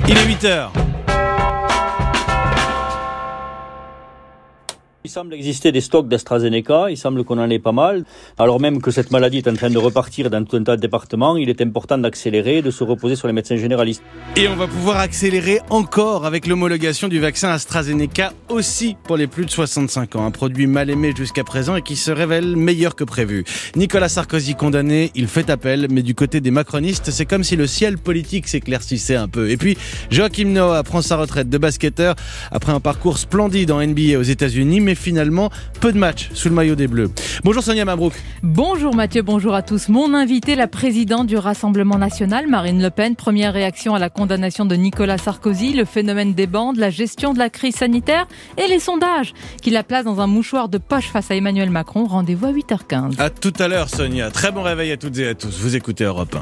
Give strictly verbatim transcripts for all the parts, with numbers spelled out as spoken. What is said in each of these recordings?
Il est huit heures. Il semble exister des stocks d'AstraZeneca, il semble qu'on en ait pas mal. Alors même que cette maladie est en train de repartir dans tout un tas de départements, il est important d'accélérer, de se reposer sur les médecins généralistes. Et on va pouvoir accélérer encore avec l'homologation du vaccin AstraZeneca aussi pour les plus de soixante-cinq ans. Un produit mal aimé jusqu'à présent et qui se révèle meilleur que prévu. Nicolas Sarkozy condamné, il fait appel, mais du côté des macronistes, c'est comme si le ciel politique s'éclaircissait un peu. Et puis, Joachim Noah prend sa retraite de basketteur après un parcours splendide en N B A aux États-Unis, mais finalement, peu de matchs sous le maillot des Bleus. Bonjour Sonia Mabrouk. Bonjour Mathieu, bonjour à tous. Mon invité, la présidente du Rassemblement National, Marine Le Pen. Première réaction à la condamnation de Nicolas Sarkozy, le phénomène des bandes, la gestion de la crise sanitaire et les sondages qui la placent dans un mouchoir de poche face à Emmanuel Macron. Rendez-vous à huit heures quinze. À tout à l'heure Sonia. Très bon réveil à toutes et à tous. Vous écoutez Europe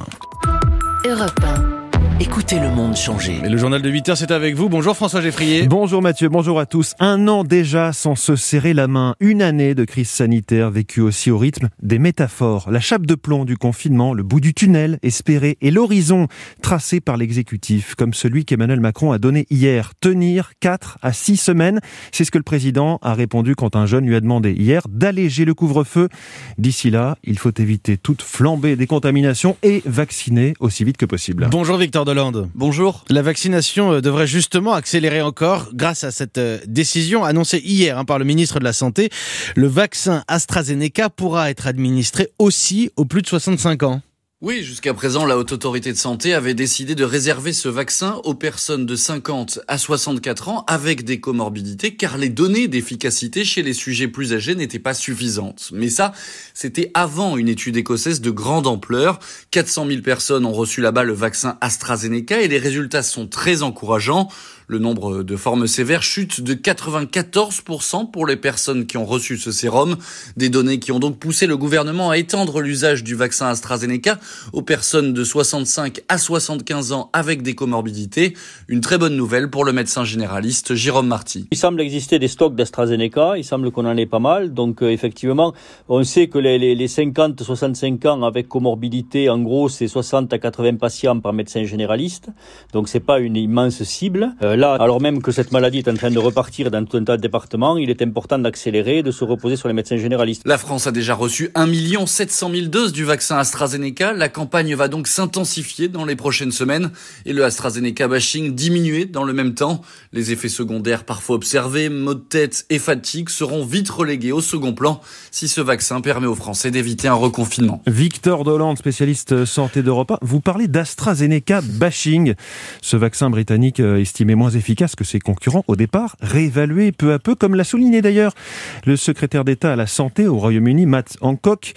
un. Europe un. Écoutez le monde changer. Et le journal de huit heures, c'est avec vous. Bonjour François Geffrier. Bonjour Mathieu, bonjour à tous. Un an déjà sans se serrer la main. Une année de crise sanitaire vécue aussi au rythme des métaphores. La chape de plomb du confinement, le bout du tunnel espéré et l'horizon tracé par l'exécutif, comme celui qu'Emmanuel Macron a donné hier. Tenir quatre à six semaines. C'est ce que le président a répondu quand un jeune lui a demandé hier d'alléger le couvre-feu. D'ici là, il faut éviter toute flambée des contaminations et vacciner aussi vite que possible. Bonjour Victor Hollande. Bonjour. La vaccination devrait justement accélérer encore grâce à cette décision annoncée hier hein, par le ministre de la Santé. Le vaccin AstraZeneca pourra être administré aussi aux plus de soixante-cinq ans. Oui, jusqu'à présent, la Haute Autorité de Santé avait décidé de réserver ce vaccin aux personnes de cinquante à soixante-quatre ans avec des comorbidités, car les données d'efficacité chez les sujets plus âgés n'étaient pas suffisantes. Mais ça, c'était avant une étude écossaise de grande ampleur. quatre cent mille personnes ont reçu là-bas le vaccin AstraZeneca et les résultats sont très encourageants. Le nombre de formes sévères chute de quatre-vingt-quatorze pour cent pour les personnes qui ont reçu ce sérum. Des données qui ont donc poussé le gouvernement à étendre l'usage du vaccin AstraZeneca aux personnes de soixante-cinq à soixante-quinze ans avec des comorbidités. Une très bonne nouvelle pour le médecin généraliste Jérôme Marty. Il semble exister des stocks d'AstraZeneca, il semble qu'on en ait pas mal. Donc euh, effectivement, on sait que les, les, les cinquante à soixante-cinq ans avec comorbidité, en gros, c'est soixante à quatre-vingts patients par médecin généraliste. Donc c'est pas une immense cible. Euh, Là, alors même que cette maladie est en train de repartir dans tout un tas de départements, il est important d'accélérer, de se reposer sur les médecins généralistes. La France a déjà reçu un million sept cent mille doses du vaccin AstraZeneca. La campagne va donc s'intensifier dans les prochaines semaines et le AstraZeneca bashing diminuer dans le même temps. Les effets secondaires parfois observés, maux de tête et fatigue seront vite relégués au second plan si ce vaccin permet aux Français d'éviter un reconfinement. Victor Hollande, spécialiste santé d'Europe un, vous parlez d'AstraZeneca bashing. Ce vaccin britannique estimé moins efficace que ses concurrents au départ, réévalué peu à peu, comme l'a souligné d'ailleurs le secrétaire d'État à la santé au Royaume-Uni, Matt Hancock.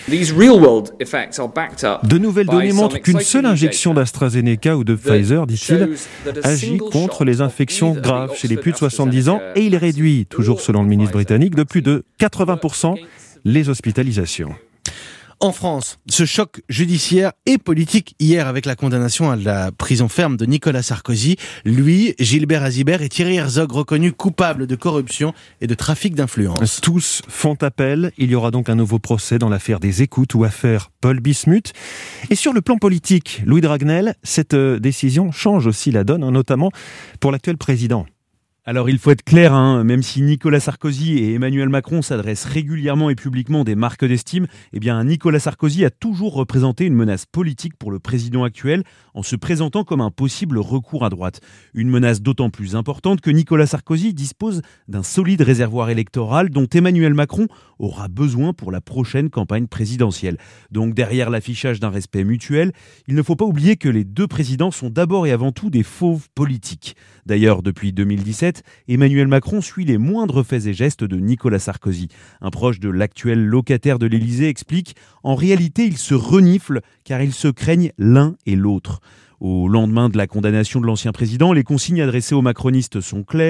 De nouvelles données montrent qu'une seule injection d'AstraZeneca ou de Pfizer, dit-il, agit contre les infections graves chez les plus de soixante-dix ans et il réduit, toujours selon le ministre britannique, de plus de quatre-vingts pour cent les hospitalisations. En France, ce choc judiciaire et politique hier avec la condamnation à la prison ferme de Nicolas Sarkozy. Lui, Gilbert Azibert et Thierry Herzog reconnus coupables de corruption et de trafic d'influence. Tous font appel. Il y aura donc un nouveau procès dans l'affaire des écoutes ou affaire Paul Bismuth. Et sur le plan politique, Louis Dragnel, cette décision change aussi la donne, hein, notamment pour l'actuel président. Alors il faut être clair, hein, même si Nicolas Sarkozy et Emmanuel Macron s'adressent régulièrement et publiquement des marques d'estime, eh bien Nicolas Sarkozy a toujours représenté une menace politique pour le président actuel en se présentant comme un possible recours à droite. Une menace d'autant plus importante que Nicolas Sarkozy dispose d'un solide réservoir électoral dont Emmanuel Macron aura besoin pour la prochaine campagne présidentielle. Donc derrière l'affichage d'un respect mutuel, il ne faut pas oublier que les deux présidents sont d'abord et avant tout des fauves politiques. D'ailleurs, depuis deux mille dix-sept, Emmanuel Macron suit les moindres faits et gestes de Nicolas Sarkozy. Un proche de l'actuel locataire de l'Élysée explique « En réalité, ils se reniflent car ils se craignent l'un et l'autre ». Au lendemain de la condamnation de l'ancien président, les consignes adressées aux macronistes sont claires.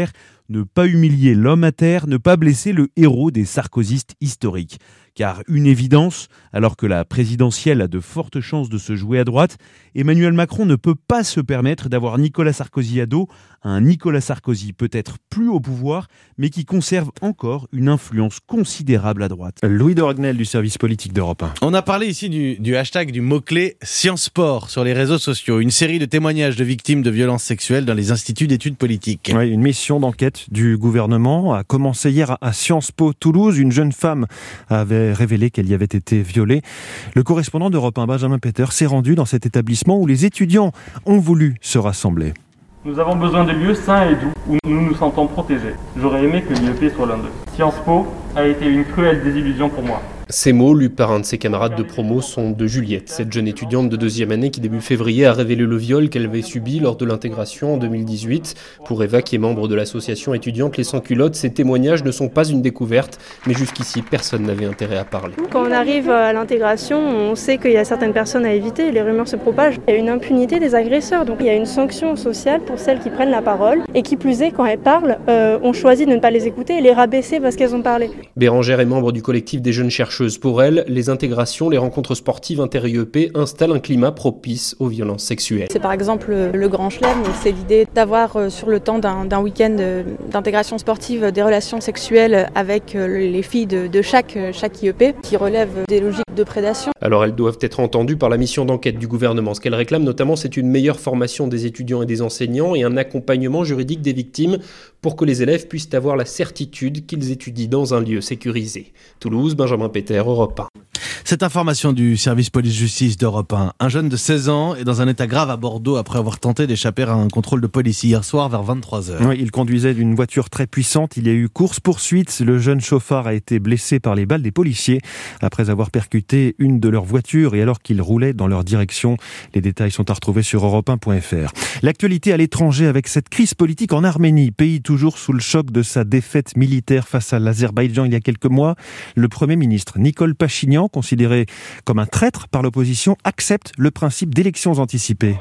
ne pas humilier l'homme à terre, ne pas blesser le héros des sarkozystes historiques. Car une évidence, alors que la présidentielle a de fortes chances de se jouer à droite, Emmanuel Macron ne peut pas se permettre d'avoir Nicolas Sarkozy à dos, un Nicolas Sarkozy peut-être plus au pouvoir, mais qui conserve encore une influence considérable à droite. Louis de Ragnel du service politique d'Europe un. On a parlé ici du, du hashtag, du mot-clé Sciences Sport sur les réseaux sociaux. Une série de témoignages de victimes de violences sexuelles dans les instituts d'études politiques. Oui, une mission d'enquête du gouvernement a commencé hier à Sciences Po Toulouse. Une jeune femme avait révélé qu'elle y avait été violée. Le correspondant d'Europe un, Benjamin Peter, s'est rendu dans cet établissement où les étudiants ont voulu se rassembler. Nous avons besoin de lieux sains et doux où nous nous sentons protégés. J'aurais aimé que l'I E P soit l'un d'eux. Sciences Po a été une cruelle désillusion pour moi. Ces mots, lus par un de ses camarades de promo, sont de Juliette, cette jeune étudiante de deuxième année qui début février a révélé le viol qu'elle avait subi lors de l'intégration en deux mille dix-huit. Pour Eva, qui est membre de l'association étudiante Les Sans-Culottes, ces témoignages ne sont pas une découverte, mais jusqu'ici, personne n'avait intérêt à parler. Quand on arrive à l'intégration, on sait qu'il y a certaines personnes à éviter, les rumeurs se propagent. Il y a une impunité des agresseurs, donc il y a une sanction sociale pour celles qui prennent la parole, et qui plus est, quand elles parlent, euh, on choisit de ne pas les écouter et les rabaisser parce qu'elles ont parlé. Bérangère est membre du collectif des jeunes chercheuses. Pour elle, les intégrations, les rencontres sportives inter-I E P installent un climat propice aux violences sexuelles. C'est par exemple le Grand Chelem, c'est l'idée d'avoir sur le temps d'un, d'un week-end d'intégration sportive des relations sexuelles avec les filles de, de chaque, chaque I E P qui relèvent des logiques de prédation. Alors elles doivent être entendues par la mission d'enquête du gouvernement. Ce qu'elles réclament notamment, c'est une meilleure formation des étudiants et des enseignants et un accompagnement juridique des victimes pour que les élèves puissent avoir la certitude qu'ils étudient dans un lieu sécurisé. Toulouse, Benjamin Peter, Europe un. Cette information du service police-justice d'Europe un. Un jeune de seize ans est dans un état grave à Bordeaux après avoir tenté d'échapper à un contrôle de police hier soir vers vingt-trois heures. Oui, il conduisait d'une voiture très puissante. Il y a eu course-poursuite. Le jeune chauffard a été blessé par les balles des policiers après avoir percuté une de leurs voitures et alors qu'il roulait dans leur direction. Les détails sont à retrouver sur europe un point f r. L'actualité à l'étranger avec cette crise politique en Arménie, pays toujours sous le choc de sa défaite militaire face à l'Azerbaïdjan il y a quelques mois. Le Premier ministre Nikol Pachinian, considéré comme un traître par l'opposition, accepte le principe d'élections anticipées.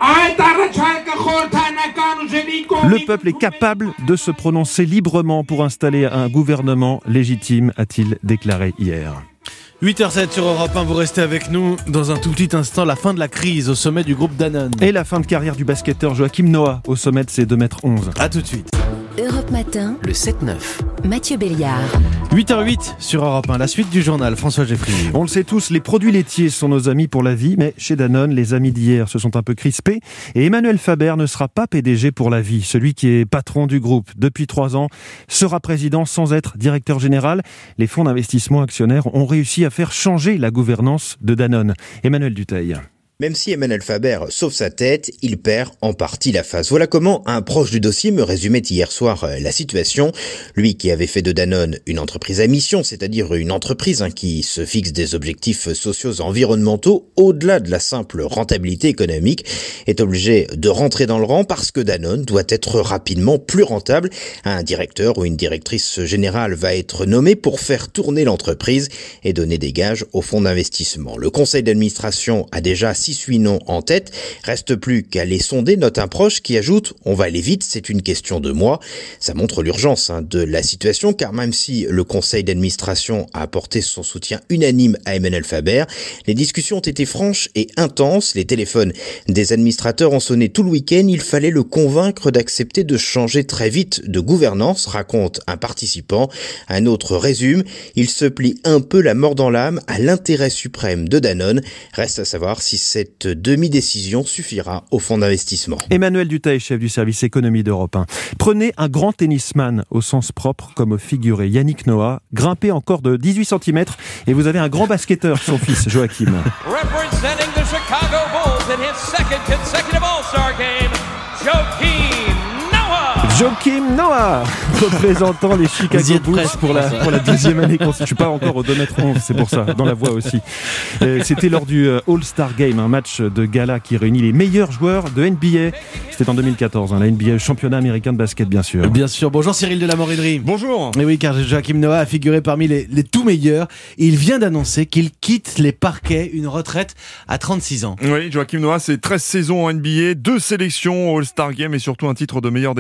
Le peuple est capable de se prononcer librement pour installer un gouvernement légitime, a-t-il déclaré hier. huit heures zéro sept sur Europe un, vous restez avec nous dans un tout petit instant. La fin de la crise au sommet du groupe Danone. Et la fin de carrière du basketteur Joachim Noah au sommet de ses deux mètres onze. A tout de suite. Europe Matin, le sept neuf. Mathieu Béliard. huit heures huit sur Europe un, la suite du journal, François Geffrier. On le sait tous, les produits laitiers sont nos amis pour la vie, mais chez Danone, les amis d'hier se sont un peu crispés et Emmanuel Faber ne sera pas P D G pour la vie. Celui qui est patron du groupe depuis trois ans sera président sans être directeur général. Les fonds d'investissement actionnaires ont réussi à faire changer la gouvernance de Danone. Emmanuel Dutheil. Même si Emmanuel Faber sauve sa tête, il perd en partie la face. Voilà comment un proche du dossier me résumait hier soir la situation. Lui qui avait fait de Danone une entreprise à mission, c'est-à-dire une entreprise hein, qui se fixe des objectifs sociaux et environnementaux au-delà de la simple rentabilité économique, est obligé de rentrer dans le rang parce que Danone doit être rapidement plus rentable. Un directeur ou une directrice générale va être nommé pour faire tourner l'entreprise et donner des gages aux fonds d'investissement. Le conseil d'administration a déjà six huit noms en tête, reste plus qu'à les sonder, note un proche qui ajoute « on va aller vite, c'est une question de mois ». Ça montre l'urgence hein, de la situation, car même si le conseil d'administration a apporté son soutien unanime à Emmanuel Faber, les discussions ont été franches et intenses, les téléphones des administrateurs ont sonné tout le week-end, il fallait le convaincre d'accepter de changer très vite de gouvernance, raconte un participant. Un autre résume, il se plie un peu la mort dans l'âme à l'intérêt suprême de Danone. Reste à savoir si c'est Cette demi-décision suffira au fonds d'investissement. Emmanuel Dutheil, chef du service économie d'Europe un. Prenez un grand tennisman au sens propre comme au figuré. Yannick Noah, grimpé encore de dix-huit centimètres et vous avez un grand basketteur, son fils Joachim. Representing the Chicago Bulls in his second consecutive All-Star game, Joachim Noah. Joachim Noah, représentant les Chicago Bulls pour la, pour la deuxième année consécutive. Je suis pas encore au deux mètres onze, c'est pour ça, dans la voix aussi. Euh, c'était lors du All-Star Game, un match de gala qui réunit les meilleurs joueurs de N B A. C'était en deux mille quatorze, hein, la N B A, le championnat américain de basket, bien sûr. Bien sûr. Bonjour Cyril de la Morillerie. Bonjour. Et oui, car Joachim Noah a figuré parmi les, les tout meilleurs. Et il vient d'annoncer qu'il quitte les parquets, une retraite à trente-six ans. Oui, Joachim Noah, c'est treize saisons en N B A, deux sélections au All-Star Game et surtout un titre de meilleur défenseur de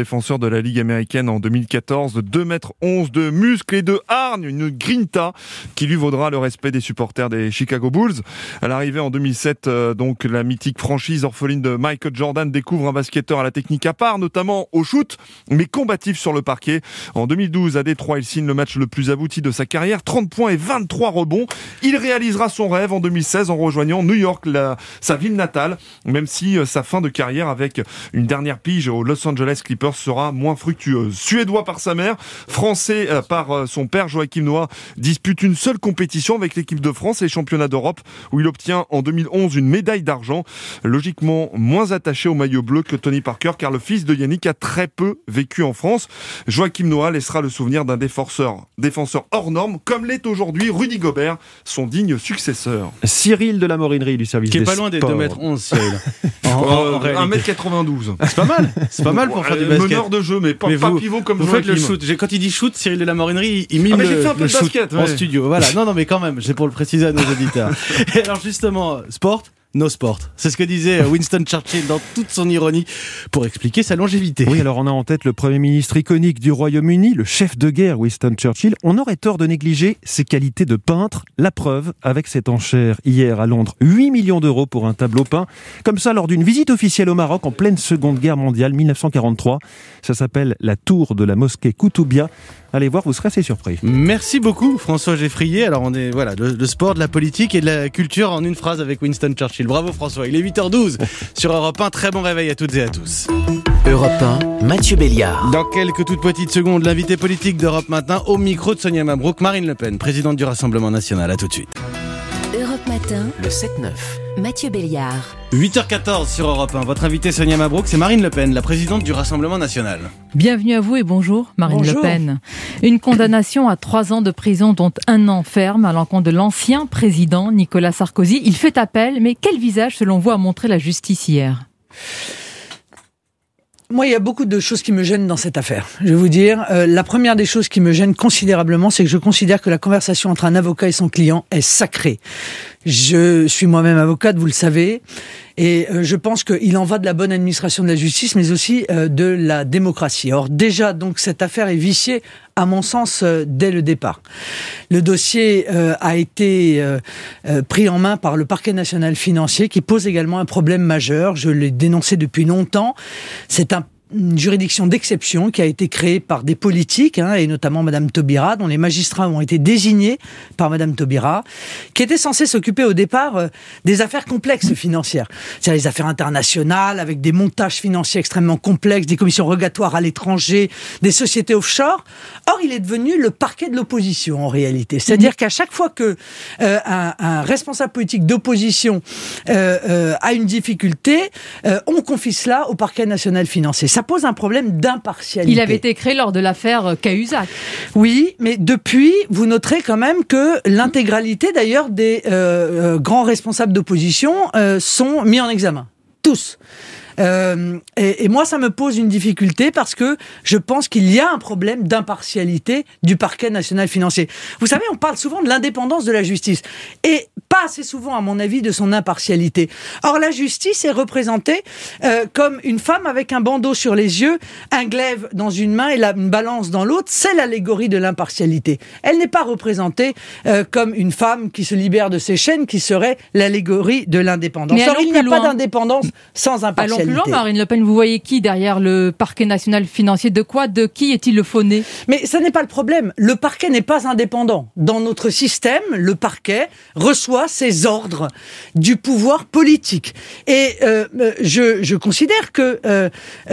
la Ligue américaine en deux mille quatorze, de deux mètres onze de muscles et de hargne, une grinta qui lui vaudra le respect des supporters des Chicago Bulls. À l'arrivée en deux mille sept, euh, donc la mythique franchise orpheline de Michael Jordan découvre un basketteur à la technique à part, notamment au shoot, mais combatif sur le parquet. En deux mille douze, à Détroit, il signe le match le plus abouti de sa carrière, trente points et vingt-trois rebonds. Il réalisera son rêve en deux mille seize en rejoignant New York, la, sa ville natale, même si euh, sa fin de carrière avec une dernière pige aux Los Angeles Clippers sera moins fructueuse. Suédois par sa mère, français euh, par euh, son père, Joachim Noah dispute une seule compétition avec l'équipe de France, les championnats d'Europe, où il obtient en deux mille onze une médaille d'argent. Logiquement moins attaché au maillot bleu que Tony Parker, car le fils de Yannick a très peu vécu en France. Joachim Noah laissera le souvenir d'un défenseur, défenseur hors norme, comme l'est aujourd'hui Rudy Gobert, son digne successeur. Cyril de la Morinerie du service qui des est pas loin des sports. deux mètres onze, Cyril. En, euh, en un mètre quatre-vingt-douze. C'est pas mal, c'est pas mal pour faire du basket. Meneur de jeu, mais pas, mais pas vous, pivot comme vous Joachim. faites le shoot. J'ai, quand il dit shoot, Cyril de la Morinerie, il mime ah, mais le, j'ai fait un peu le de shoot basket, en ouais. studio. Voilà. Non, non, mais quand même, c'est pour le préciser à nos auditeurs. Et alors justement, sport. No sport. C'est ce que disait Winston Churchill dans toute son ironie pour expliquer sa longévité. Oui, alors on a en tête le Premier ministre iconique du Royaume-Uni, le chef de guerre Winston Churchill. On aurait tort de négliger ses qualités de peintre. La preuve avec cette enchère hier à Londres. huit millions d'euros pour un tableau peint. Comme ça, lors d'une visite officielle au Maroc en pleine Seconde Guerre mondiale, dix-neuf cent quarante-trois. Ça s'appelle la tour de la mosquée Koutoubia. Allez voir, vous serez assez surpris. Merci beaucoup François Geffrier. Alors on est voilà le, le sport, de la politique et de la culture en une phrase avec Winston Churchill. Bravo François. Il est huit heures douze sur Europe un. Très bon réveil à toutes et à tous. Europe un, Mathieu Béliard. Dans quelques toutes petites secondes, l'invité politique d'Europe Matin au micro de Sonia Mabrouk, Marine Le Pen, présidente du Rassemblement National. À tout de suite. Europe Matin, le sept neuf, Mathieu Béliard. huit heures quatorze sur Europe un. Votre invitée Sonia Mabrouk, c'est Marine Le Pen, la présidente du Rassemblement National. Bienvenue à vous et bonjour Marine bonjour. Le Pen. Une condamnation à trois ans de prison dont un an ferme à l'encontre de l'ancien président Nicolas Sarkozy. Il fait appel, mais quel visage selon vous a montré la justice hier ? Moi, il y a beaucoup de choses qui me gênent dans cette affaire. Je vais vous dire, euh, la première des choses qui me gêne considérablement, c'est que je considère que la conversation entre un avocat et son client est sacrée. Je suis moi-même avocate, vous le savez, et euh, je pense qu'il en va de la bonne administration de la justice, mais aussi euh, de la démocratie. Or, déjà, donc, cette affaire est viciée, à mon sens, euh, dès le départ. Le dossier euh, a été euh, euh, pris en main par le parquet national financier, qui pose également un problème majeur. Je l'ai dénoncé depuis longtemps. C'est un une juridiction d'exception qui a été créée par des politiques, hein, et notamment Madame Taubira, dont les magistrats ont été désignés par Madame Taubira, qui était censée s'occuper au départ euh, des affaires complexes financières. C'est-à-dire les affaires internationales, avec des montages financiers extrêmement complexes, des commissions rogatoires à l'étranger, des sociétés offshore. Or, il est devenu le parquet de l'opposition, en réalité. C'est-à-dire qu'à chaque fois que euh, un, un responsable politique d'opposition euh, euh, a une difficulté, euh, on confie cela au parquet national financier. Ça pose un problème d'impartialité. Il avait été créé lors de l'affaire Cahuzac. Oui, mais depuis, vous noterez quand même que l'intégralité, d'ailleurs, des euh, euh, grands responsables d'opposition euh, sont mis en examen. Tous. Euh, et, et moi, ça me pose une difficulté parce que je pense qu'il y a un problème d'impartialité du parquet national financier. Vous savez, on parle souvent de l'indépendance de la justice et pas assez souvent, à mon avis, de son impartialité. Or, la justice est représentée euh, comme une femme avec un bandeau sur les yeux, un glaive dans une main et la, une balance dans l'autre. C'est l'allégorie de l'impartialité. Elle n'est pas représentée euh, comme une femme qui se libère de ses chaînes, qui serait l'allégorie de l'indépendance. Mais Or, il n'y a loin. pas d'indépendance sans impartialité. Allons plus loin, Marine Le Pen. Vous voyez qui derrière le parquet national financier ? De quoi ? De qui est-il le faux-nez ? Mais ça n'est pas le problème. Le parquet n'est pas indépendant. Dans notre système, le parquet reçoit ses ordres du pouvoir politique. Et euh, je, je considère que euh,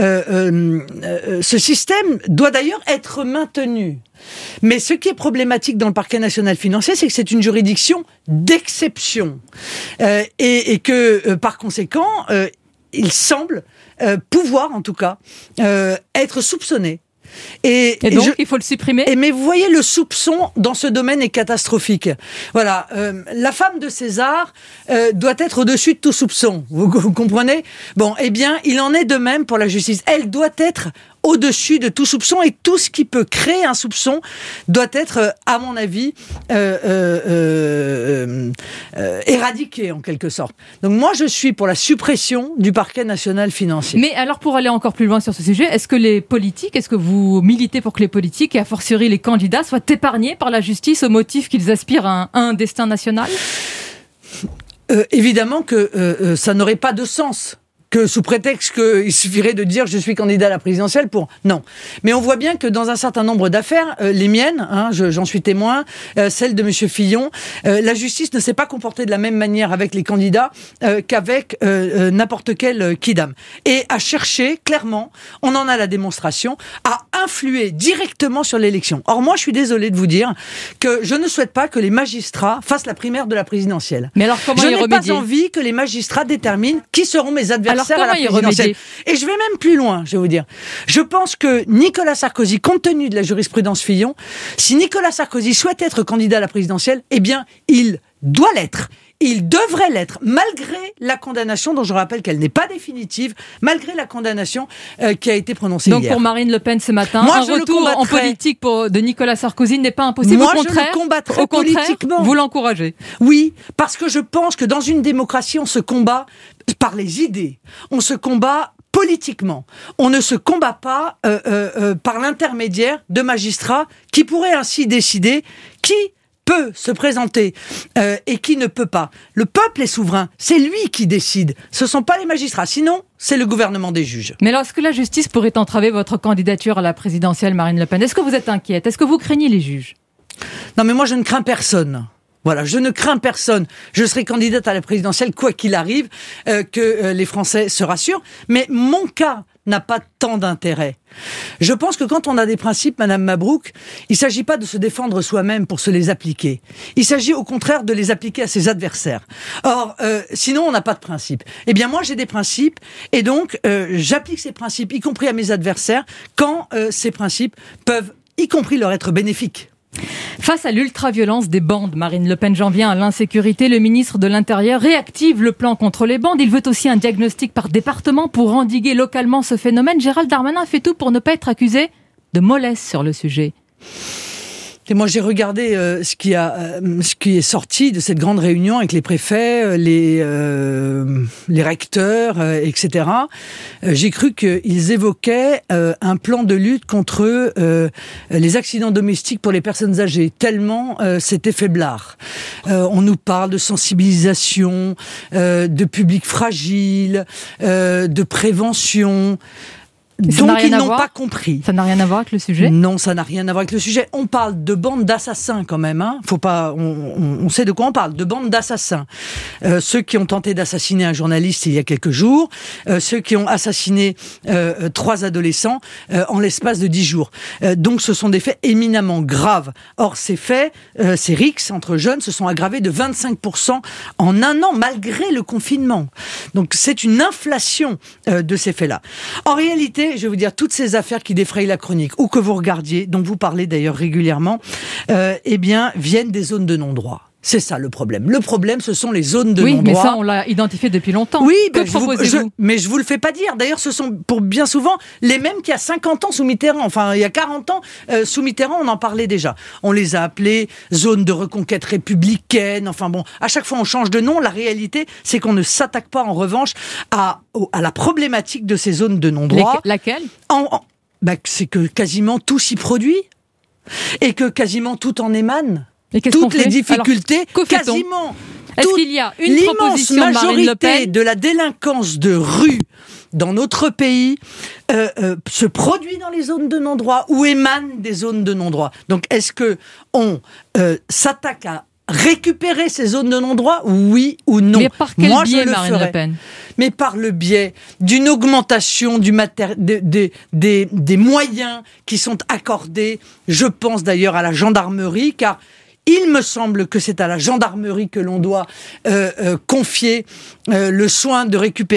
euh, euh, ce système doit d'ailleurs être maintenu. Mais ce qui est problématique dans le parquet national financier, c'est que c'est une juridiction d'exception. Euh, et, et que, euh, par conséquent, euh, il semble euh, pouvoir, en tout cas, euh, être soupçonné. Et, et donc, je, il faut le supprimer. Et mais vous voyez, le soupçon dans ce domaine est catastrophique. Voilà, euh, la femme de César euh, doit être au-dessus de tout soupçon. Vous, vous comprenez ? Bon, eh bien, il en est de même pour la justice. Elle doit être au-dessus de tout soupçon, et tout ce qui peut créer un soupçon doit être, à mon avis, euh, euh, euh, euh, éradiqué en quelque sorte. Donc moi, je suis pour la suppression du parquet national financier. Mais alors, pour aller encore plus loin sur ce sujet, est-ce que les politiques, est-ce que vous militez pour que les politiques, et a fortiori les candidats, soient épargnés par la justice au motif qu'ils aspirent à un, à un destin national ? euh, Évidemment que euh, ça n'aurait pas de sens. Que sous prétexte qu'il suffirait de dire je suis candidat à la présidentielle pour... Non. Mais on voit bien que dans un certain nombre d'affaires, euh, les miennes, hein, je, j'en suis témoin, euh, celle de monsieur Fillon, euh, la justice ne s'est pas comportée de la même manière avec les candidats euh, qu'avec euh, euh, n'importe quel euh, kidam. Et à chercher, clairement, on en a la démonstration, à influer directement sur l'élection. Or moi, je suis désolé de vous dire que je ne souhaite pas que les magistrats fassent la primaire de la présidentielle. Mais alors comment je y n'ai remédier ? pas envie que les magistrats déterminent qui seront mes adversaires. Alors, comment à la y remédier ? Et je vais même plus loin, je vais vous dire. Je pense que Nicolas Sarkozy, compte tenu de la jurisprudence Fillon, si Nicolas Sarkozy souhaite être candidat à la présidentielle, eh bien, il doit l'être. Il devrait l'être, malgré la condamnation, dont je rappelle qu'elle n'est pas définitive, malgré la condamnation euh, qui a été prononcée Donc hier. pour Marine Le Pen ce matin, Moi, un je retour en politique pour, de Nicolas Sarkozy n'est pas impossible. Moi, au contraire, je le combattrai au contraire, politiquement. Vous l'encouragez. Oui, parce que je pense que dans une démocratie, on se combat par les idées. On se combat politiquement. On ne se combat pas euh, euh, euh, par l'intermédiaire de magistrats qui pourraient ainsi décider qui peut se présenter euh, et qui ne peut pas. Le peuple est souverain, c'est lui qui décide. Ce ne sont pas les magistrats, sinon c'est le gouvernement des juges. Mais alors, est-ce que la justice pourrait entraver votre candidature à la présidentielle, Marine Le Pen ? Est-ce que vous êtes inquiète ? Est-ce que vous craignez les juges ? Non, mais moi je ne crains personne. Voilà, je ne crains personne. Je serai candidate à la présidentielle quoi qu'il arrive, euh, que euh, les Français se rassurent. Mais mon cas n'a pas tant d'intérêt. Je pense que quand on a des principes, Madame Mabrouk, il ne s'agit pas de se défendre soi-même pour se les appliquer. Il s'agit au contraire de les appliquer à ses adversaires. Or, euh, sinon on n'a pas de principes. Eh bien moi j'ai des principes et donc euh, j'applique ces principes, y compris à mes adversaires, quand euh, ces principes peuvent, y compris leur être bénéfiques. Face à l'ultra-violence des bandes, Marine Le Pen, j'en viens à l'insécurité, le ministre de l'Intérieur réactive le plan contre les bandes. Il veut aussi un diagnostic par département pour endiguer localement ce phénomène. Gérald Darmanin fait tout pour ne pas être accusé de mollesse sur le sujet. Et moi, j'ai regardé euh, ce qui a, euh, ce qui est sorti de cette grande réunion avec les préfets, les euh, les recteurs, euh, et cetera. Euh, j'ai cru qu'ils évoquaient euh, un plan de lutte contre euh, les accidents domestiques pour les personnes âgées. Tellement euh, c'était faiblard. Euh, on nous parle de sensibilisation, euh, de public fragile, euh, de prévention. Donc ils n'ont pas compris. Ça n'a rien à voir avec le sujet ? Non, ça n'a rien à voir avec le sujet. On parle de bandes d'assassins quand même. Hein. Faut pas. On, on, on sait de quoi on parle. De bandes d'assassins. Euh, ceux qui ont tenté d'assassiner un journaliste il y a quelques jours, euh, ceux qui ont assassiné euh, trois adolescents euh, en l'espace de dix jours. Euh, donc ce sont des faits éminemment graves. Or ces faits, euh, ces rixes entre jeunes, se sont aggravés de vingt-cinq pour cent en un an malgré le confinement. Donc c'est une inflation euh, de ces faits-là. En réalité, je vais vous dire, toutes ces affaires qui défrayent la chronique, ou que vous regardiez, dont vous parlez d'ailleurs régulièrement, euh, eh bien, viennent des zones de non-droit. C'est ça le problème. Le problème, ce sont les zones de oui, non-droit. Oui, mais ça, on l'a identifié depuis longtemps. Oui, que ben, proposez-vous ? je, mais je vous le fais pas dire. D'ailleurs, ce sont pour bien souvent les mêmes qu'il y a cinquante ans sous Mitterrand. Enfin, il y a quarante ans euh, sous Mitterrand, on en parlait déjà. On les a appelés zones de reconquête républicaine. Enfin bon, à chaque fois on change de nom. La réalité, c'est qu'on ne s'attaque pas en revanche à, à la problématique de ces zones de non-droit. Les, laquelle en, en, ben, c'est que quasiment tout s'y produit et que quasiment tout en émane. Et toutes les difficultés, Alors, quasiment. Est-ce qu'il y a une l'immense proposition, majorité Marine Le Pen, de la délinquance de rue dans notre pays euh, euh, se produit dans les zones de non-droit ou émane des zones de non-droit. Donc, est-ce que on euh, s'attaque à récupérer ces zones de non-droit, oui ou non? Mais par quel Moi, biais, je le Marine ferai. Le Pen? Mais par le biais d'une augmentation du matéri- de, de, des, des moyens qui sont accordés, je pense d'ailleurs à la gendarmerie, car il me semble que c'est à la gendarmerie que l'on doit euh, euh, confier euh, le soin de récupérer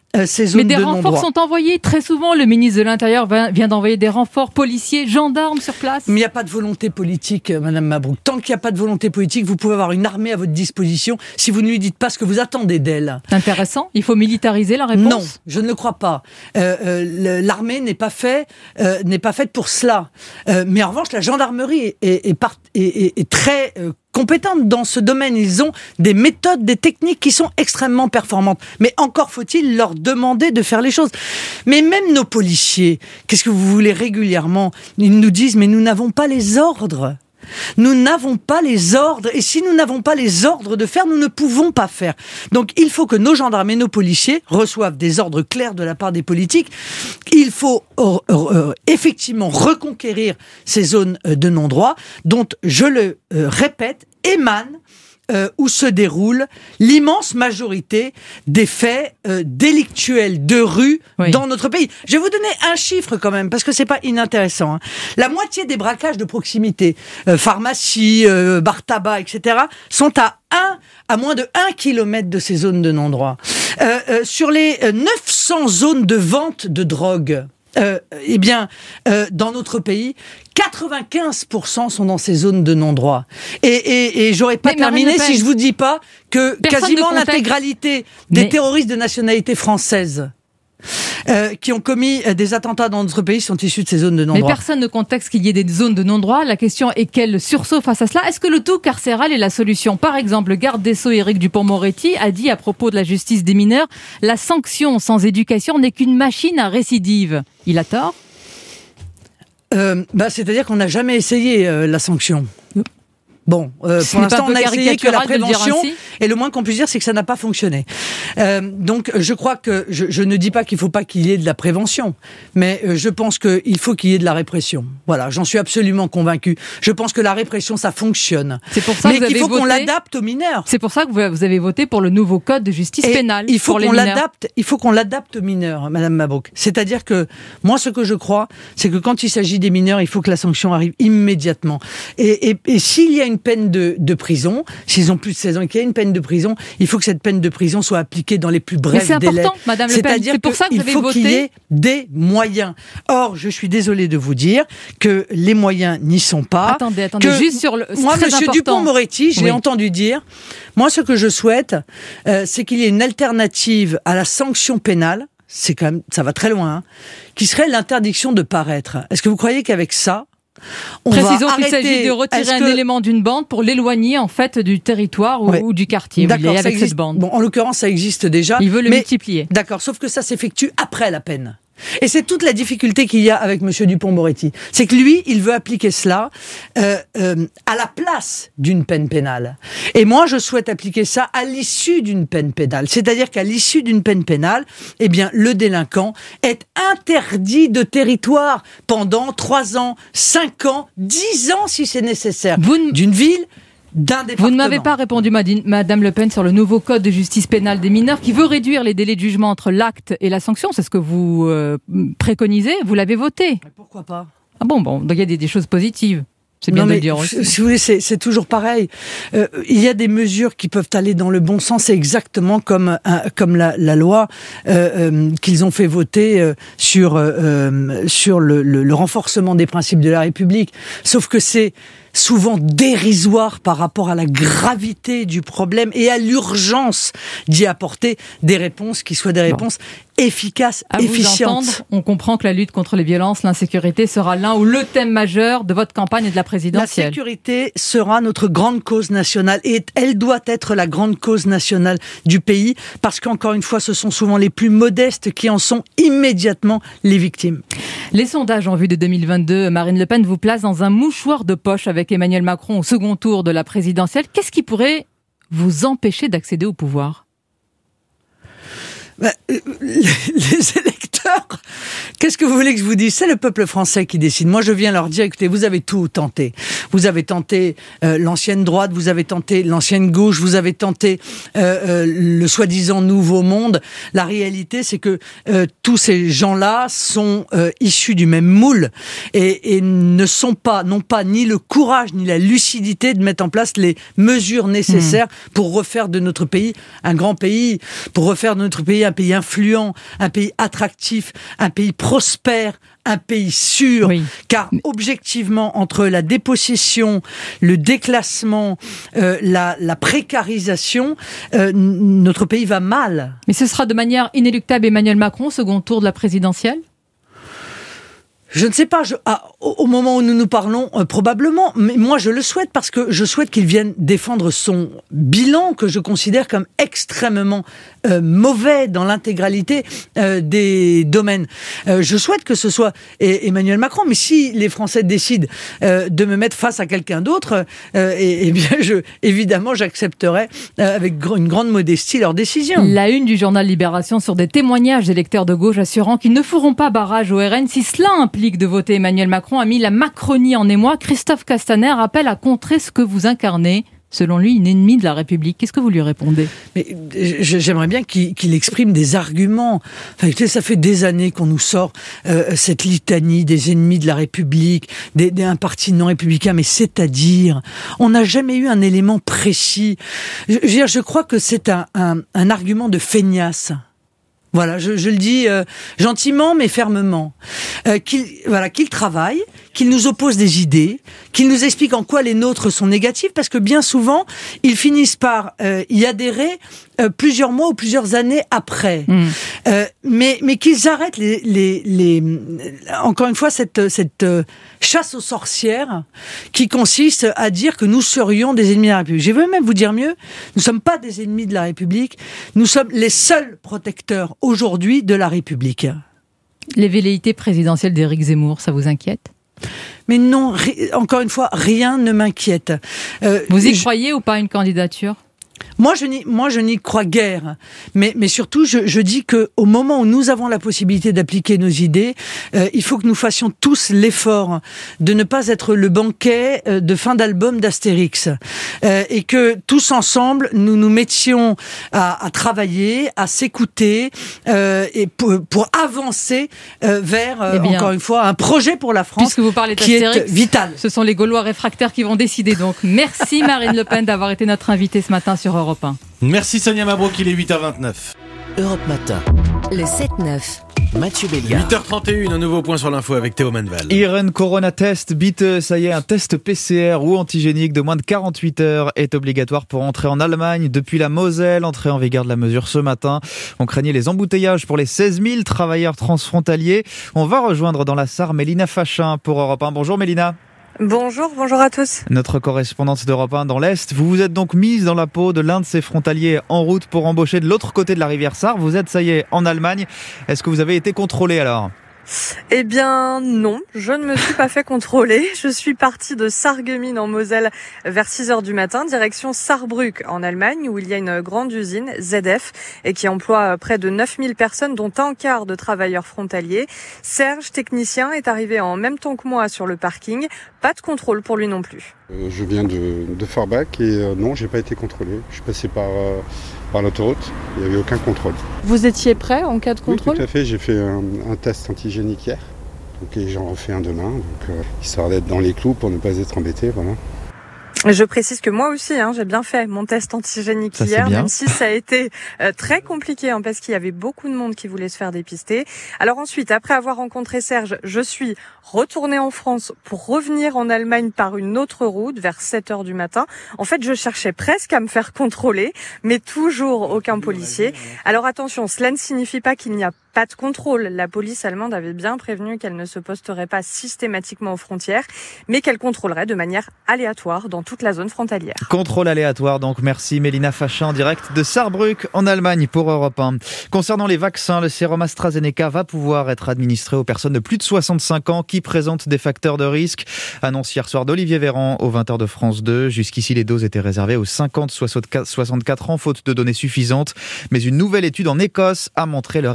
euh, ces zones Mais des de renforts non-droit. sont envoyés. Très souvent, le ministre de l'Intérieur vient d'envoyer des renforts policiers, gendarmes sur place. Mais il n'y a pas de volonté politique, Madame Mabrouk. Tant qu'il n'y a pas de volonté politique, vous pouvez avoir une armée à votre disposition si vous ne lui dites pas ce que vous attendez d'elle. C'est intéressant. Il faut militariser la réponse. Non, je ne le crois pas. Euh, euh, l'armée n'est pas fait, euh, n'est pas faite pour cela. Euh, mais en revanche, la gendarmerie est, est, est, part, est, est, est très euh, compétente dans ce domaine. Ils ont des méthodes, des techniques qui sont extrêmement performantes. Mais encore faut-il leur demander de faire les choses. Mais même nos policiers, qu'est-ce que vous voulez régulièrement? Ils nous disent, mais nous n'avons pas les ordres. Nous n'avons pas les ordres, et si nous n'avons pas les ordres de faire, nous ne pouvons pas faire. Donc il faut que nos gendarmes et nos policiers reçoivent des ordres clairs de la part des politiques. Il faut euh, euh, effectivement reconquérir ces zones de non-droit, dont, je le euh, répète, émanent Euh, où se déroule l'immense majorité des faits euh, délictuels de rue oui. dans notre pays. Je vais vous donner un chiffre quand même, parce que c'est pas inintéressant. Hein. La moitié des braquages de proximité, euh, pharmacie, euh, bar tabac, et cetera, sont à un, à moins de un kilomètre de ces zones de non-droit. Euh, euh, sur les neuf cents zones de vente de drogue, Euh, eh bien, euh, dans notre pays, quatre-vingt-quinze pour cent sont dans ces zones de non-droit. Et, et, et j'aurais pas Mais terminé si je vous dis pas que Personne quasiment l'intégralité des Mais... terroristes de nationalité française Euh, qui ont commis des attentats dans notre pays sont issus de ces zones de non-droit. Mais personne ne conteste qu'il y ait des zones de non-droit. La question est quel sursaut face à cela. Est-ce que le tout carcéral est la solution? Par exemple, le garde des Sceaux Éric Dupond-Moretti a dit à propos de la justice des mineurs, la sanction sans éducation n'est qu'une machine à récidive. Il a tort? euh, bah, C'est-à-dire qu'on n'a jamais essayé euh, la sanction. Bon, euh, pour l'instant, on a essayé que la prévention, et le moins qu'on puisse dire, c'est que ça n'a pas fonctionné. Euh, donc, je crois que, je, je ne dis pas qu'il ne faut pas qu'il y ait de la prévention, mais euh, je pense qu'il faut qu'il y ait de la répression. Voilà, j'en suis absolument convaincu. Je pense que la répression, ça fonctionne. C'est pour ça mais que vous qu'il avez faut voté... qu'on l'adapte aux mineurs. C'est pour ça que vous avez voté pour le nouveau code de justice et pénale il faut pour les qu'on mineurs. l'adapte, il faut qu'on l'adapte aux mineurs, Madame Mabrouk. C'est-à-dire que, moi, ce que je crois, c'est que quand il s'agit des mineurs, il faut que la sanction arrive immédiatement. Et, et, et s'il y a une peine de, de prison, s'ils ont plus de seize ans et qu'il y a une peine de prison, il faut que cette peine de prison soit appliquée dans les plus brefs délais. Mais c'est important, Madame Le Pen. C'est-à-dire c'est pour ça que vous avez faut voté. qu'il y ait des moyens. Or, je suis désolée de vous dire que les moyens n'y sont pas. Attendez, attendez, que juste sur le... Moi, Monsieur Dupond-Moretti, je l'ai oui. entendu dire, moi, ce que je souhaite, euh, c'est qu'il y ait une alternative à la sanction pénale, c'est quand même, ça va très loin, hein, qui serait l'interdiction de paraître. Est-ce que vous croyez qu'avec ça, on Précisons va qu'il arrêter... s'agit de retirer un que... élément d'une bande pour l'éloigner en fait du territoire ou, ouais. ou du quartier où il est avec cette bande. Bon, en l'occurrence, ça existe déjà. Il veut le mais... multiplier. D'accord, sauf que ça s'effectue après la peine. Et c'est toute la difficulté qu'il y a avec Monsieur Dupond-Moretti. C'est que lui, il veut appliquer cela euh, euh, à la place d'une peine pénale. Et moi, je souhaite appliquer ça à l'issue d'une peine pénale. C'est-à-dire qu'à l'issue d'une peine pénale, eh bien, le délinquant est interdit de territoire pendant trois ans, cinq ans, dix ans si c'est nécessaire. Vous... D'une ville... Vous ne m'avez pas répondu, Madame Le Pen, sur le nouveau code de justice pénale des mineurs qui veut réduire les délais de jugement entre l'acte et la sanction. C'est ce que vous euh, préconisez. Vous l'avez voté. Mais pourquoi pas? Ah bon, bon, donc il y a des, des choses positives. C'est bien non, de mais, le dire aussi. Si vous voulez, c'est, c'est toujours pareil. Euh, il y a des mesures qui peuvent aller dans le bon sens. C'est exactement comme un, comme la, la loi euh, euh, qu'ils ont fait voter euh, sur euh, sur le, le, le renforcement des principes de la République. Sauf que c'est souvent dérisoire par rapport à la gravité du problème et à l'urgence d'y apporter des réponses qui soient des réponses bon. efficaces, à efficientes. Vous entendre, on comprend que la lutte contre les violences, l'insécurité sera l'un ou le thème majeur de votre campagne et de la présidentielle. La sécurité sera notre grande cause nationale et elle doit être la grande cause nationale du pays parce qu'encore une fois, ce sont souvent les plus modestes qui en sont immédiatement les victimes. Les sondages en vue de deux mille vingt-deux, Marine Le Pen vous place dans un mouchoir de poche avec Emmanuel Macron au second tour de la présidentielle. Qu'est-ce qui pourrait vous empêcher d'accéder au pouvoir ? Ben, les électeurs Qu'est-ce que vous voulez que je vous dise ? C'est le peuple français qui décide. Moi, je viens leur dire, écoutez, vous avez tout tenté. Vous avez tenté euh, l'ancienne droite, vous avez tenté l'ancienne gauche, vous avez tenté euh, euh, le soi-disant nouveau monde. La réalité, c'est que euh, tous ces gens-là sont euh, issus du même moule et, et ne sont pas, n'ont pas ni le courage ni la lucidité de mettre en place les mesures nécessaires mmh. pour refaire de notre pays un grand pays, pour refaire de notre pays un pays influent, un pays attractif, un pays prospère, un pays sûr, oui. car objectivement, entre la dépossession, le déclassement, euh, la, la précarisation, euh, notre pays va mal. Mais ce sera de manière inéluctable Emmanuel Macron, second tour de la présidentielle ? Je ne sais pas, je, ah, au, au moment où nous nous parlons, euh, probablement, mais moi je le souhaite parce que je souhaite qu'il vienne défendre son bilan que je considère comme extrêmement euh, mauvais dans l'intégralité euh, des domaines. Euh, je souhaite que ce soit et, Emmanuel Macron, mais si les Français décident euh, de me mettre face à quelqu'un d'autre, euh, et, et bien je, évidemment j'accepterai euh, avec gr- une grande modestie leur décision. La une du journal Libération sur des témoignages d'électeurs de gauche assurant qu'ils ne feront pas barrage au R N si cela implique de voter Emmanuel Macron a mis la Macronie en émoi. Christophe Castaner appelle à contrer ce que vous incarnez. Selon lui, une ennemie de la République. Qu'est-ce que vous lui répondez ? Mais j'aimerais bien qu'il, qu'il exprime des arguments. Enfin, écoutez, ça fait des années qu'on nous sort euh, cette litanie des ennemis de la République, des, des, un parti non républicain. Mais c'est-à-dire, on n'a jamais eu un élément précis. Je, je, veux dire, je crois que c'est un, un, un argument de feignasse. Voilà, je, je le dis euh, gentiment mais fermement. Euh, qu'il, voilà, qu'il travaille, qu'il nous oppose des idées, qu'il nous explique en quoi les nôtres sont négatives, parce que bien souvent, ils finissent par euh, y adhérer euh, plusieurs mois ou plusieurs années après. Mmh. Euh, mais, mais qu'ils arrêtent les, les, les, encore une fois cette, cette euh, chasse aux sorcières qui consiste à dire que nous serions des ennemis de la République. Je veux même vous dire mieux, nous ne sommes pas des ennemis de la République, nous sommes les seuls protecteurs aujourd'hui de la République. Les velléités présidentielles d'Éric Zemmour, ça vous inquiète ? Mais non, ri- encore une fois, rien ne m'inquiète. Euh, vous y je... croyez ou pas une candidature ? Moi, je n'y, moi, je n'y crois guère. Mais, mais surtout, je, je dis que au moment où nous avons la possibilité d'appliquer nos idées, euh, il faut que nous fassions tous l'effort de ne pas être le banquet euh, de fin d'album d'Astérix. Euh, et que tous ensemble, nous nous mettions à, à travailler, à s'écouter, euh, et pour, pour avancer euh, vers, euh, eh bien, encore une fois, un projet pour la France. Puisque vous parlez qui est vital. Ce sont les Gaulois réfractaires qui vont décider. Donc, merci Marine Le Pen d'avoir été notre invitée ce matin sur Europe un. Merci Sonia Mabrouk, il est huit heures vingt-neuf. Europe Matin. Le sept neuf. Mathieu Béliard. huit heures trente et un, un nouveau point sur l'info avec Théo Manval. Iren Corona Test, bite, ça y est, un test P C R ou antigénique de moins de quarante-huit heures est obligatoire pour entrer en Allemagne depuis la Moselle. Entrée en vigueur de la mesure ce matin. On craignait les embouteillages pour les seize mille travailleurs transfrontaliers. On va rejoindre dans la Sarre Mélina Fachin pour Europe un. Bonjour Mélina. Bonjour, bonjour à tous. Notre correspondante d'Europe un dans l'Est. Vous vous êtes donc mise dans la peau de l'un de ces frontaliers en route pour embaucher de l'autre côté de la rivière Sarre. Vous êtes, ça y est, en Allemagne. Est-ce que vous avez été contrôlé alors ? Eh bien non, je ne me suis pas fait contrôler. Je suis partie de Sarreguemines en Moselle vers six heures du matin, direction Saarbrück en Allemagne, où il y a une grande usine, Z F, et qui emploie près de neuf mille personnes, dont un quart de travailleurs frontaliers. Serge, technicien, est arrivé en même temps que moi sur le parking. Pas de contrôle pour lui non plus. Euh, je viens de, de Forbach et euh, non, j'ai pas été contrôlé. Je suis passé par... Euh... par l'autoroute, il n'y avait aucun contrôle. Vous étiez prêt en cas de contrôle ? Oui, tout à fait. J'ai fait un, un test antigénique hier, donc, et j'en refais un demain, donc, euh, histoire d'être dans les clous pour ne pas être embêté. Voilà. Je précise que moi aussi, hein, j'ai bien fait mon test antigénique ça, hier, même si ça a été euh, très compliqué, hein, parce qu'il y avait beaucoup de monde qui voulait se faire dépister. Alors ensuite, après avoir rencontré Serge, je suis retournée en France pour revenir en Allemagne par une autre route vers sept heures du matin. En fait, je cherchais presque à me faire contrôler, mais toujours aucun policier. Alors attention, cela ne signifie pas qu'il n'y a pas de contrôle. La police allemande avait bien prévenu qu'elle ne se posterait pas systématiquement aux frontières, mais qu'elle contrôlerait de manière aléatoire dans toute la zone frontalière. Contrôle aléatoire, donc merci Mélina Fachin, en direct de Saarbrück en Allemagne pour Europe un. Concernant les vaccins, le sérum AstraZeneca va pouvoir être administré aux personnes de plus de soixante-cinq ans qui présentent des facteurs de risque. Annonce hier soir d'Olivier Véran aux vingt heures de France deux. Jusqu'ici, les doses étaient réservées aux cinquante à soixante-quatre ans, faute de données suffisantes. Mais une nouvelle étude en Écosse a montré leur efficacité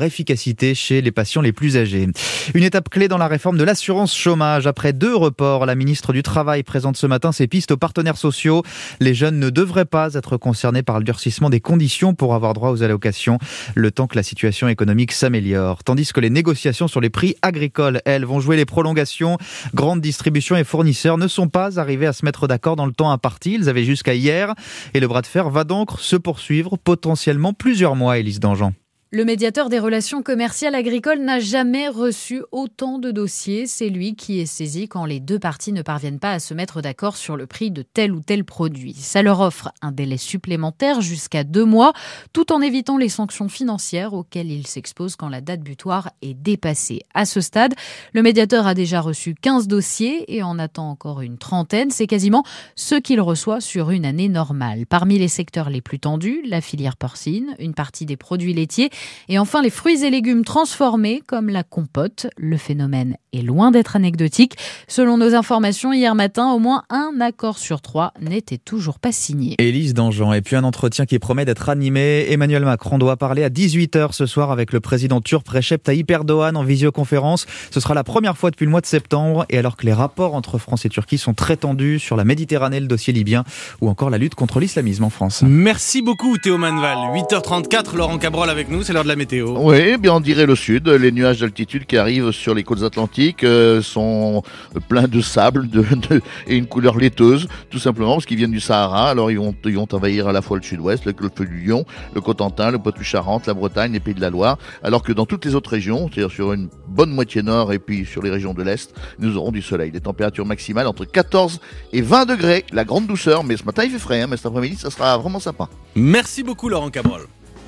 d'efficacité chez les patients les plus âgés. Une étape clé dans la réforme de l'assurance chômage. Après deux reports, la ministre du Travail présente ce matin ses pistes aux partenaires sociaux. Les jeunes ne devraient pas être concernés par le durcissement des conditions pour avoir droit aux allocations, le temps que la situation économique s'améliore. Tandis que les négociations sur les prix agricoles, elles, vont jouer les prolongations. Grande distribution et fournisseurs ne sont pas arrivés à se mettre d'accord dans le temps imparti. Ils avaient jusqu'à hier. Et le bras de fer va donc se poursuivre potentiellement plusieurs mois, Élise Dangean. Le médiateur des relations commerciales agricoles n'a jamais reçu autant de dossiers. C'est lui qui est saisi quand les deux parties ne parviennent pas à se mettre d'accord sur le prix de tel ou tel produit. Ça leur offre un délai supplémentaire jusqu'à deux mois, tout en évitant les sanctions financières auxquelles ils s'exposent quand la date butoir est dépassée. À ce stade, le médiateur a déjà reçu quinze dossiers et en attend encore une trentaine. C'est quasiment ce qu'il reçoit sur une année normale. Parmi les secteurs les plus tendus, la filière porcine, une partie des produits laitiers et enfin les fruits et légumes transformés comme la compote. Le phénomène est loin d'être anecdotique. Selon nos informations, hier matin, au moins un accord sur trois n'était toujours pas signé. Élise Dangean. Et puis un entretien qui promet d'être animé. Emmanuel Macron doit parler à dix-huit heures ce soir avec le président turc Recep Tayyip Erdogan en visioconférence. Ce sera la première fois depuis le mois de septembre. Et alors que les rapports entre France et Turquie sont très tendus sur la Méditerranée, le dossier libyen ou encore la lutte contre l'islamisme en France. Merci beaucoup Théo Manval. huit heures trente-quatre, Laurent Cabrol avec nous. C'est l'heure de la météo. Oui, bien on dirait le sud. Les nuages d'altitude qui arrivent sur les côtes atlantiques euh, sont pleins de sable de, de, et une couleur laiteuse, tout simplement parce qu'ils viennent du Sahara. Alors ils vont, ils vont envahir à la fois le sud-ouest, le golfe du Lion, le Cotentin, le Poitou-Charentes, la Bretagne, les Pays de la Loire. Alors que dans toutes les autres régions, c'est-à-dire sur une bonne moitié nord et puis sur les régions de l'Est, nous aurons du soleil. Des températures maximales entre quatorze et vingt degrés. La grande douceur, mais ce matin il fait frais, hein, mais cet après-midi ça sera vraiment sympa. Merci beaucoup Laurent Cabrol.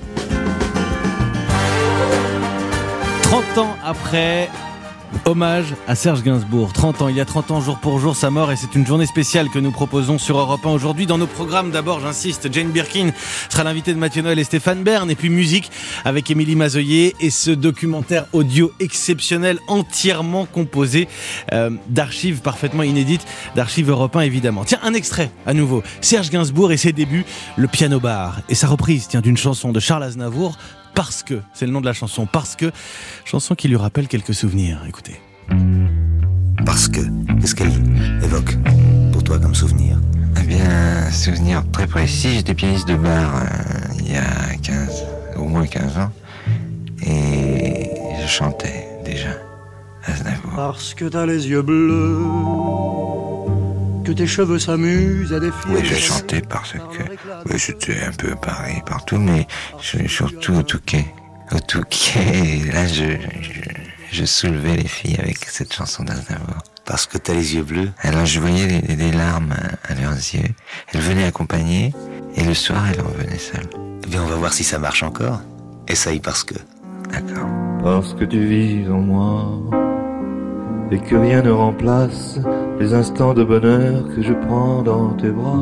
trente ans après, hommage à Serge Gainsbourg. trente ans, il y a trente ans, jour pour jour, sa mort, et c'est une journée spéciale que nous proposons sur Europe un aujourd'hui. Dans nos programmes, d'abord, j'insiste, Jane Birkin sera l'invitée de Mathieu Noël et Stéphane Bern, et puis musique avec Émilie Mazoyer et ce documentaire audio exceptionnel, entièrement composé euh, d'archives parfaitement inédites, d'archives Europe un évidemment. Tiens, un extrait à nouveau. Serge Gainsbourg et ses débuts, le piano bar, et sa reprise, tiens, d'une chanson de Charles Aznavour, Parce que, c'est le nom de la chanson, Parce que, chanson qui lui rappelle quelques souvenirs. Écoutez. Parce que, qu'est-ce qu'elle évoque pour toi comme souvenir? Eh bien, souvenir très précis, j'étais pianiste de bar euh, il y a quinze, au moins quinze ans, et je chantais déjà Aznavour. Parce que t'as les yeux bleus, que tes cheveux s'amusent à défier. Oui, je chantais parce que oui, c'était un peu pareil partout, mais je, surtout au Touquet. Au Touquet, là, je, je, je soulevais les filles avec cette chanson d'Aznavour. Parce que t'as les yeux bleus. Alors je voyais des, des larmes à leurs yeux. Elles venaient accompagner, et le soir, elles revenaient seules. Eh bien, on va voir si ça marche encore. Essaye parce que. D'accord. Parce que tu vis en moi, et que rien ne remplace les instants de bonheur que je prends dans tes bras.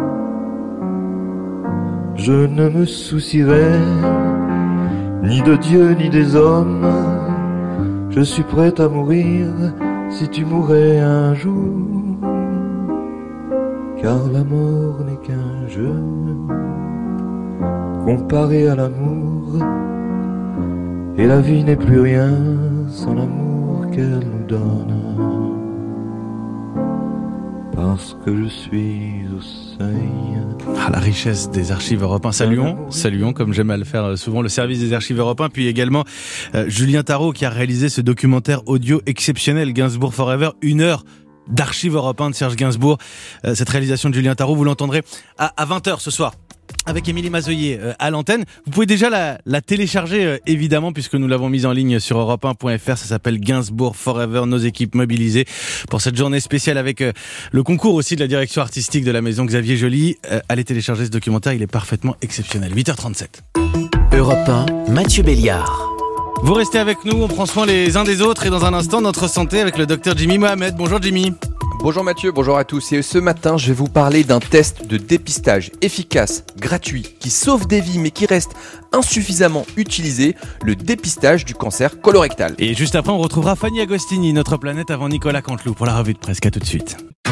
Je ne me soucierai ni de Dieu ni des hommes. Je suis prêt à mourir si tu mourais un jour. Car la mort n'est qu'un jeu comparé à l'amour. Et la vie n'est plus rien sans l'amour qu'elle nous donne. Parce que je suis au seuil. Ah, la richesse des archives Europe un. Saluons, saluons, comme j'aime à le faire souvent, le service des archives Europe un, puis également euh, Julien Tarot qui a réalisé ce documentaire audio exceptionnel, Gainsbourg Forever, une heure d'archives Europe un de Serge Gainsbourg. Euh, cette réalisation de Julien Tarot, vous l'entendrez à, à vingt heures ce soir. Avec Émilie Mazoyer euh, à l'antenne. Vous pouvez déjà la, la télécharger, euh, évidemment, puisque nous l'avons mise en ligne sur europe un point f r. Ça s'appelle Gainsbourg Forever, nos équipes mobilisées pour cette journée spéciale avec euh, le concours aussi de la direction artistique de la maison Xavier Joly. Euh, allez télécharger ce documentaire, il est parfaitement exceptionnel. huit heures trente-sept. Europe un, Mathieu Béliard. Vous restez avec nous, on prend soin les uns des autres et dans un instant, notre santé avec le docteur Jimmy Mohamed. Bonjour Jimmy. Bonjour Mathieu, bonjour à tous. Et ce matin, je vais vous parler d'un test de dépistage efficace, gratuit, qui sauve des vies mais qui reste insuffisamment utilisé, le dépistage du cancer colorectal. Et juste après, on retrouvera Fanny Agostini, notre planète avant Nicolas Canteloup pour la revue de presse. À tout de suite.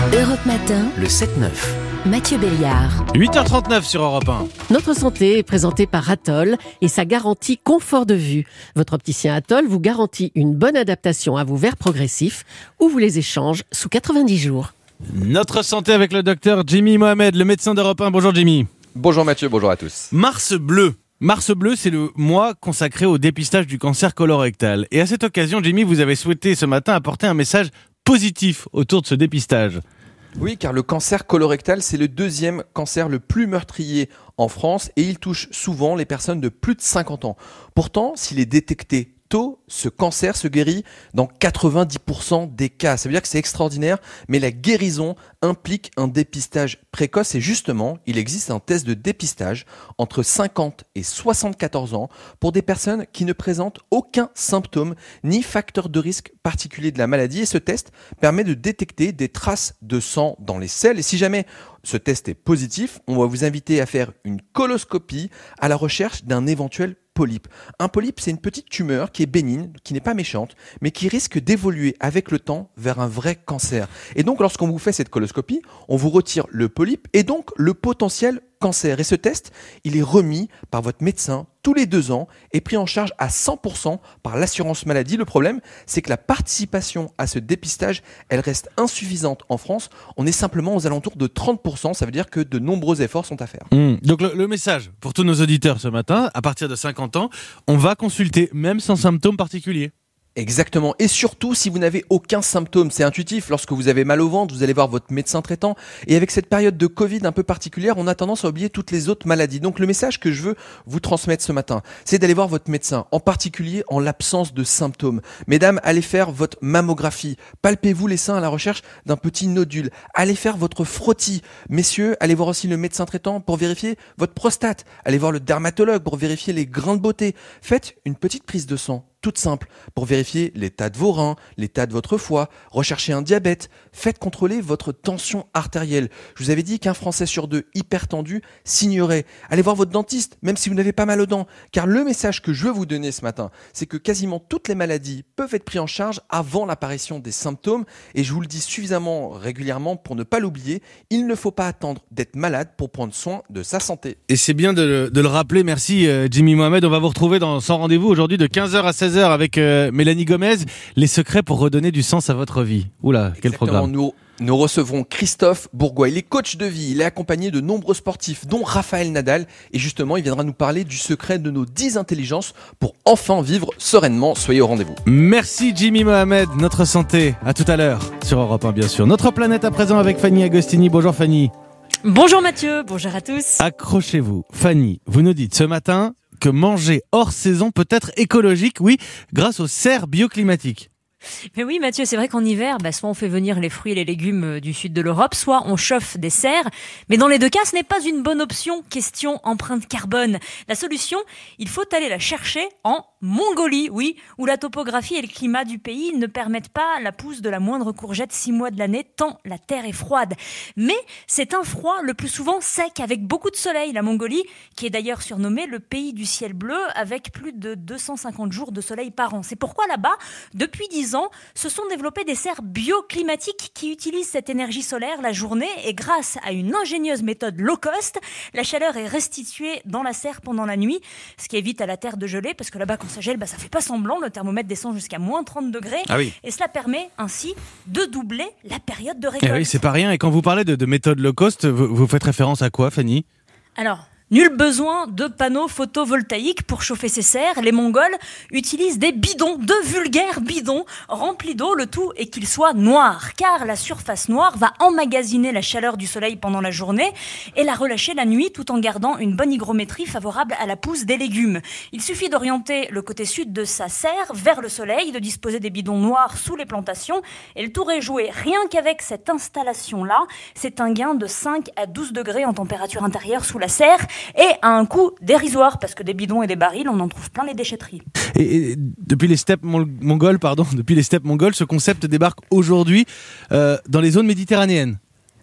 Europe Matin, Le sept neuf. Mathieu Béliard. huit heures trente-neuf sur Europe un. Notre santé est présentée par Atoll et sa garantie confort de vue. Votre opticien Atoll vous garantit une bonne adaptation à vos verres progressifs ou vous les échange sous quatre-vingt-dix jours. Notre santé avec le docteur Jimmy Mohamed, le médecin d'Europe un. Bonjour Jimmy. Bonjour Mathieu, bonjour à tous. Mars bleu. Mars bleu, c'est le mois consacré au dépistage du cancer colorectal. Et à cette occasion, Jimmy, vous avez souhaité ce matin apporter un message positif autour de ce dépistage. Oui, car le cancer colorectal, c'est le deuxième cancer le plus meurtrier en France et il touche souvent les personnes de plus de cinquante ans. Pourtant, s'il est détecté tôt, ce cancer se guérit dans quatre-vingt-dix pour cent des cas. Ça veut dire que c'est extraordinaire, mais la guérison implique un dépistage précoce et justement, il existe un test de dépistage entre cinquante et soixante-quatorze ans pour des personnes qui ne présentent aucun symptôme ni facteur de risque particulier de la maladie et ce test permet de détecter des traces de sang dans les selles et si jamais ce test est positif, on va vous inviter à faire une coloscopie à la recherche d'un éventuel polype. Un polype, c'est une petite tumeur qui est bénigne, qui n'est pas méchante, mais qui risque d'évoluer avec le temps vers un vrai cancer. Et donc, lorsqu'on vous fait cette coloscopie, on vous retire le polype et donc le potentiel cancer. Et ce test, il est remis par votre médecin tous les deux ans et pris en charge à cent pour cent par l'assurance maladie. Le problème, c'est que la participation à ce dépistage, elle reste insuffisante en France. On est simplement aux alentours de trente pour cent. Ça veut dire que de nombreux efforts sont à faire. Mmh. Donc le, le message pour tous nos auditeurs ce matin, à partir de cinquante ans, on va consulter même sans symptômes particuliers. Exactement. Et surtout, si vous n'avez aucun symptôme, c'est intuitif. Lorsque vous avez mal au ventre, vous allez voir votre médecin traitant. Et avec cette période de Covid un peu particulière, on a tendance à oublier toutes les autres maladies. Donc le message que je veux vous transmettre ce matin, c'est d'aller voir votre médecin, en particulier en l'absence de symptômes. Mesdames, allez faire votre mammographie. Palpez-vous les seins à la recherche d'un petit nodule. Allez faire votre frottis. Messieurs, allez voir aussi le médecin traitant pour vérifier votre prostate. Allez voir le dermatologue pour vérifier les grains de beauté. Faites une petite prise de sang. Toute simple, pour vérifier l'état de vos reins, l'état de votre foie, recherchez un diabète, faites contrôler votre tension artérielle. Je vous avais dit qu'un Français sur deux hypertendu signerait. Allez voir votre dentiste, même si vous n'avez pas mal aux dents. Car le message que je veux vous donner ce matin, c'est que quasiment toutes les maladies peuvent être prises en charge avant l'apparition des symptômes. Et je vous le dis suffisamment régulièrement pour ne pas l'oublier, il ne faut pas attendre d'être malade pour prendre soin de sa santé. Et c'est bien de, de le rappeler. Merci euh, Jimmy Mohamed. On va vous retrouver dans Sans Rendez-vous aujourd'hui de quinze heures à seize heures avec euh, Mélanie Gomez. Les secrets pour redonner du sens à votre vie. Oula, quel Exactement, programme. Nous, nous recevrons Christophe Bourgois. Il est coach de vie. Il est accompagné de nombreux sportifs, dont Raphaël Nadal. Et justement, il viendra nous parler du secret de nos dix intelligences pour enfin vivre sereinement. Soyez au rendez-vous. Merci Jimmy Mohamed. Notre santé. À tout à l'heure sur Europe un, bien sûr. Notre planète à présent avec Fanny Agostini. Bonjour Fanny. Bonjour Mathieu. Bonjour à tous. Accrochez-vous. Fanny, vous nous dites ce matin que manger hors saison peut être écologique, oui, grâce aux serres bioclimatiques. Mais oui Mathieu, c'est vrai qu'en hiver, bah, soit on fait venir les fruits et les légumes du sud de l'Europe, soit on chauffe des serres. Mais dans les deux cas, ce n'est pas une bonne option. Question empreinte carbone. La solution, il faut aller la chercher en Mongolie, oui, où la topographie et le climat du pays ne permettent pas la pousse de la moindre courgette six mois de l'année, tant la terre est froide. Mais c'est un froid le plus souvent sec, avec beaucoup de soleil. La Mongolie, qui est d'ailleurs surnommée le pays du ciel bleu, avec plus de deux cent cinquante jours de soleil par an. C'est pourquoi là-bas, depuis dix ans, se sont développés des serres bioclimatiques qui utilisent cette énergie solaire la journée et grâce à une ingénieuse méthode low cost, la chaleur est restituée dans la serre pendant la nuit, ce qui évite à la terre de geler parce que là-bas quand ça gèle, bah, ça fait pas semblant, le thermomètre descend jusqu'à moins trente degrés ah oui. Et cela permet ainsi de doubler la période de récolte. Eh oui, c'est pas rien. Et quand vous parlez de, de méthode low cost, vous, vous faites référence à quoi, Fanny ? Alors, nul besoin de panneaux photovoltaïques pour chauffer ces serres. Les Mongols utilisent des bidons, de vulgaires bidons remplis d'eau, le tout est qu'ils soient noirs, car la surface noire va emmagasiner la chaleur du soleil pendant la journée et la relâcher la nuit tout en gardant une bonne hygrométrie favorable à la pousse des légumes. Il suffit d'orienter le côté sud de sa serre vers le soleil, de disposer des bidons noirs sous les plantations et le tour est joué. Rien qu'avec cette installation-là, c'est un gain de cinq à douze degrés en température intérieure sous la serre. Et à un coût dérisoire, parce que des bidons et des barils, on en trouve plein les déchetteries. Et, et depuis les steppes mongoles, pardon, depuis les steppes mongoles, ce concept débarque aujourd'hui euh, dans les zones méditerranéennes.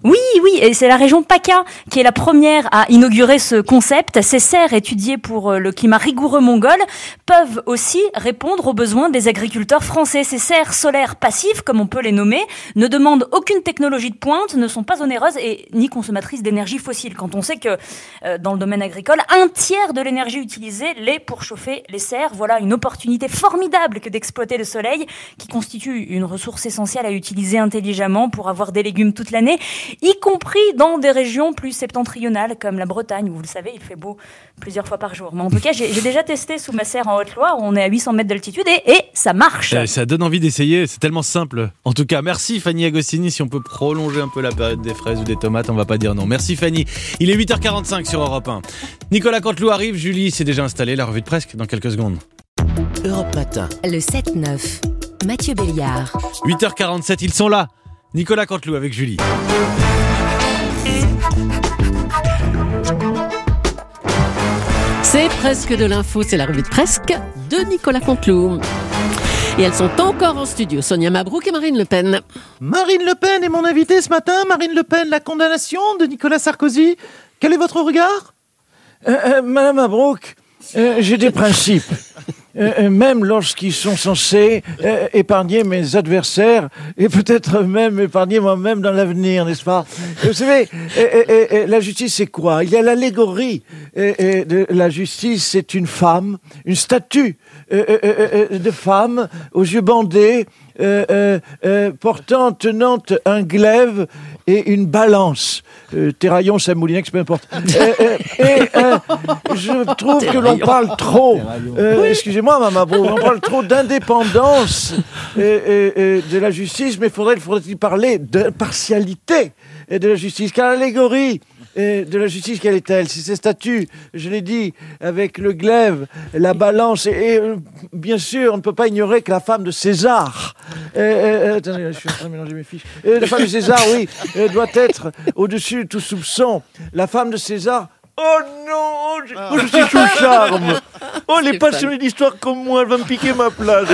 Oui, oui, et c'est la région PACA qui est la première à inaugurer ce concept. Ces serres étudiées pour le climat rigoureux mongol peuvent aussi répondre aux besoins des agriculteurs français. Ces serres solaires passives, comme on peut les nommer, ne demandent aucune technologie de pointe, ne sont pas onéreuses et ni consommatrices d'énergie fossile. Quand on sait que euh, dans le domaine agricole, un tiers de l'énergie utilisée l'est pour chauffer les serres, voilà une opportunité formidable que d'exploiter le soleil, qui constitue une ressource essentielle à utiliser intelligemment pour avoir des légumes toute l'année, y compris dans des régions plus septentrionales comme la Bretagne, où vous le savez, il fait beau plusieurs fois par jour. Mais en tout cas, j'ai, j'ai déjà testé sous ma serre en Haute-Loire, où on est à huit cents mètres d'altitude, et, et ça marche. Euh, ça donne envie d'essayer, c'est tellement simple. En tout cas, merci Fanny Agostini. Si on peut prolonger un peu la période des fraises ou des tomates, on va pas dire non. Merci Fanny. Il est huit heures quarante-cinq sur Europe un. Nicolas Canteloup arrive, Julie s'est déjà installée, la revue de presse dans quelques secondes. Europe Matin. Le sept neuf. Mathieu Béliard. huit heures quarante-sept, ils sont là. Nicolas Canteloup avec Julie. C'est presque de l'info, c'est la revue de presque de Nicolas Canteloup. Et elles sont encore en studio, Sonia Mabrouk et Marine Le Pen. Marine Le Pen est mon invitée ce matin. Marine Le Pen, la condamnation de Nicolas Sarkozy. Quel est votre regard ? euh, euh, Madame Mabrouk, euh, j'ai des principes. Euh, même lorsqu'ils sont censés euh, épargner mes adversaires et peut-être même épargner moi-même dans l'avenir, n'est-ce pas ? Vous savez, euh, euh, euh, la justice c'est quoi ? Il y a l'allégorie euh, euh, de la justice, c'est une femme, une statue euh, euh, euh, de femme aux yeux bandés, euh, euh, euh, portant, tenant un glaive et une balance. Euh, Terraillon, Saint-Moulinex, peu importe. Euh, euh, et euh, je trouve que l'on parle trop, euh, excusez-moi, Maman Bro, on parle trop d'indépendance euh, euh, euh, de la justice, mais faudrait, faudrait-il parler d'impartialité de la justice, car l'allégorie euh, de la justice, quelle est-elle ? C'est ces statues, je l'ai dit, avec le glaive, la balance, et, et euh, bien sûr, on ne peut pas ignorer que la femme de César, euh, euh, attendez, je suis en train de mélanger mes fiches, euh, la femme de César, oui, euh, doit être au-dessus de tout soupçon. La femme de César, oh non, je, oh, je suis tout charme. Oh, elle est passionnée d'histoire comme moi, elle va me piquer ma place.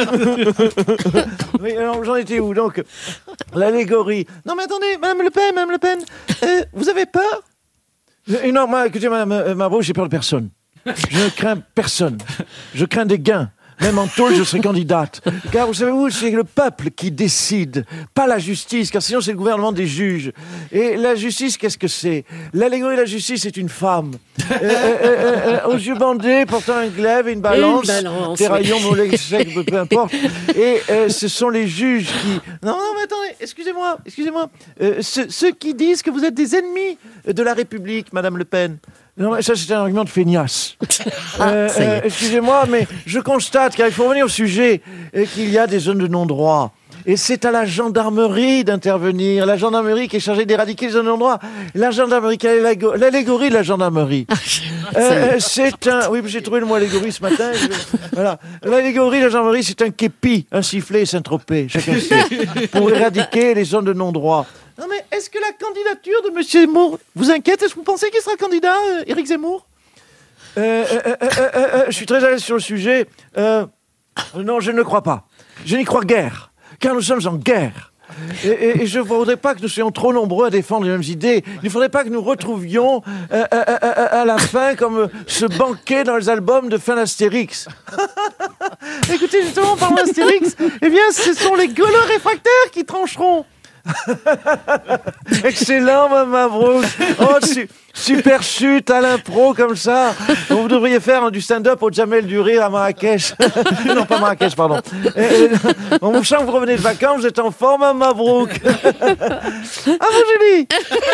Oui, alors j'en étais où donc ? L'allégorie. Non mais attendez, Madame Le Pen, Madame Le Pen, euh, vous avez peur ? euh, Non, moi, écoutez, Madame euh, Mabrouk, j'ai peur de personne. Je ne crains personne. Je crains des gains. Même en tôle, je serai candidate. Car vous savez où, c'est le peuple qui décide, pas la justice, car sinon c'est le gouvernement des juges. Et la justice, qu'est-ce que c'est ? L'allégorie de la justice, c'est une femme. Euh, euh, euh, euh, aux yeux bandés, portant un glaive et une balance. Une balance, Terraillon, oui. mollet, sec, peu importe. Et euh, ce sont les juges qui... Non, non, mais attendez, excusez-moi, excusez-moi. Euh, ceux, ceux qui disent que vous êtes des ennemis de la République, Madame Le Pen. Non, mais ça, c'est un argument de feignasse. Euh, euh, excusez-moi, mais je constate, car il faut revenir au sujet, euh, qu'il y a des zones de non-droit. Et c'est à la gendarmerie d'intervenir. La gendarmerie qui est chargée d'éradiquer les zones de non-droit. La gendarmerie, quelle est l'allégo- l'allégorie de la gendarmerie euh, C'est un... Oui, j'ai trouvé le mot allégorie ce matin. Je... Voilà. L'allégorie de la gendarmerie, c'est un képi, un sifflet et Saint-Tropez, chacun sait, pour éradiquer les zones de non-droit. Non mais est-ce que la candidature de M. Zemmour vous inquiète ? Est-ce que vous pensez qu'il sera candidat, euh, Éric Zemmour ? euh, euh, euh, euh, euh, euh, Je suis très à l'aise sur le sujet. Euh, non, je ne le crois pas. Je n'y crois guère, car nous sommes en guerre. Et, et, et je ne voudrais pas que nous soyons trop nombreux à défendre les mêmes idées. Il ne faudrait pas que nous retrouvions euh, euh, euh, euh, à la fin comme euh, ce banquet dans les albums de fin d'Astérix. Écoutez, justement, en parlant d'Astérix, eh bien, ce sont les gueuleux réfractaires qui trancheront. Excellent, Mme Mabrouk. Oh, su- super chute à l'impro comme ça. Vous devriez faire du stand-up au Jamel du Rire à Marrakech. Non, pas Marrakech, pardon. Et, et, on vous sent que vous revenez de vacances, vous êtes en forme, Mme Mabrouk. À vous, Julie.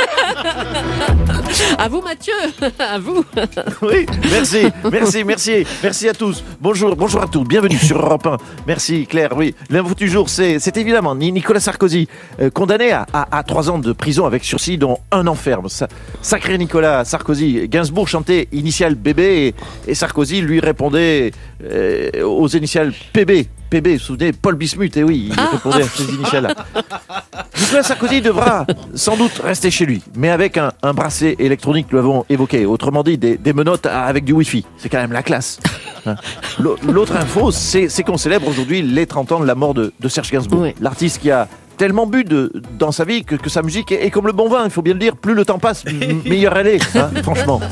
À vous, Mathieu. À vous. Oui, merci, merci, merci, merci à tous. Bonjour, bonjour à tous, bienvenue sur Europe un. Merci Claire, oui. L'info du jour, c'est, c'est évidemment Nicolas Sarkozy, euh, condamné à, à, à trois ans de prison avec sursis, dont un an ferme. Sa, sacré Nicolas Sarkozy. Gainsbourg chantait initiale B B et, et Sarkozy lui répondait euh, aux initiales P B. P B, vous vous souvenez, Paul Bismuth, et oui, il répondait à ces initiales-là. Nicolas Sarkozy devra sans doute rester chez lui, mais avec un, un bracelet électronique, nous l'avons évoqué. Autrement dit, des, des menottes avec du Wi-Fi. C'est quand même la classe. Hein. L'autre info, c'est, c'est qu'on célèbre aujourd'hui les trente ans de la mort de, de Serge Gainsbourg. Oui. L'artiste qui a tellement bu de, dans sa vie que, que sa musique est, est comme le bon vin, il faut bien le dire. Plus le temps passe, m- meilleure elle est, hein, franchement.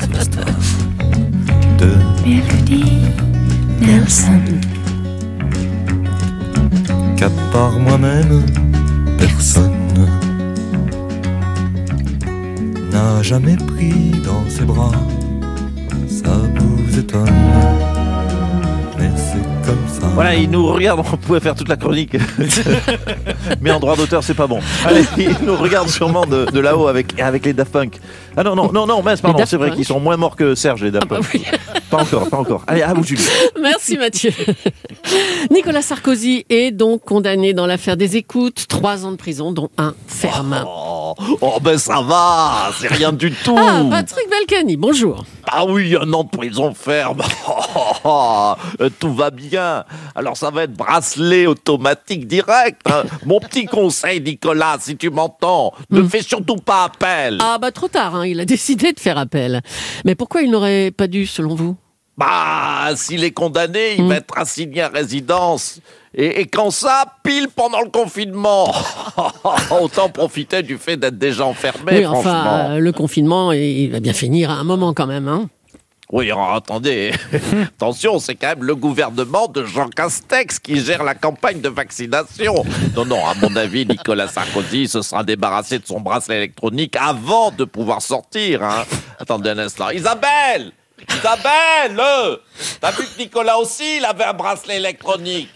Mélodie Nelson. Qu'à part moi-même, personne n'a jamais pris dans ses bras. Ça vous étonne, mais c'est comme ça. Voilà, il nous regarde, on pouvait faire toute la chronique. Mais en droit d'auteur, c'est pas bon. Allez, il nous regarde sûrement de, de là-haut avec, avec les Daft Punk. Ah non, non, non, non, mince, pardon, c'est vrai qu'ils sont moins morts que Serge, les Daft Punk. Ah bah oui. Pas encore, pas encore. Allez, à vous, Julie. Merci Mathieu. Nicolas Sarkozy est donc condamné dans l'affaire des écoutes. Trois ans de prison, dont un ferme. Oh, oh ben ça va, c'est rien du tout. Ah, Patrick Balkany, bonjour. Ah oui, un an de prison ferme. Oh, oh, oh, tout va bien. Alors ça va être bracelet automatique direct. Hein. Mon petit conseil, Nicolas, si tu m'entends, ne Mm. fais surtout pas appel. Ah bah trop tard, hein, il a décidé de faire appel. Mais pourquoi il n'aurait pas dû, selon vous ? Bah, s'il est condamné, il Mm. va être assigné à résidence. Et, et quand ça, pile pendant le confinement. Autant profiter du fait d'être déjà enfermé, Oui, franchement. enfin, euh, le confinement, il va bien finir à un moment quand même, hein. Oui, alors, attendez, attention, c'est quand même le gouvernement de Jean Castex qui gère la campagne de vaccination. Non, non, à mon avis, Nicolas Sarkozy se sera débarrassé de son bracelet électronique avant de pouvoir sortir. Hein. Attendez un instant. Isabelle Isabelle euh, T'as vu que Nicolas aussi, il avait un bracelet électronique.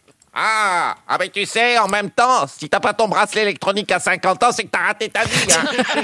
Ah, ah ben tu sais, en même temps, si t'as pas ton bracelet électronique à cinquante ans, c'est que t'as raté ta vie.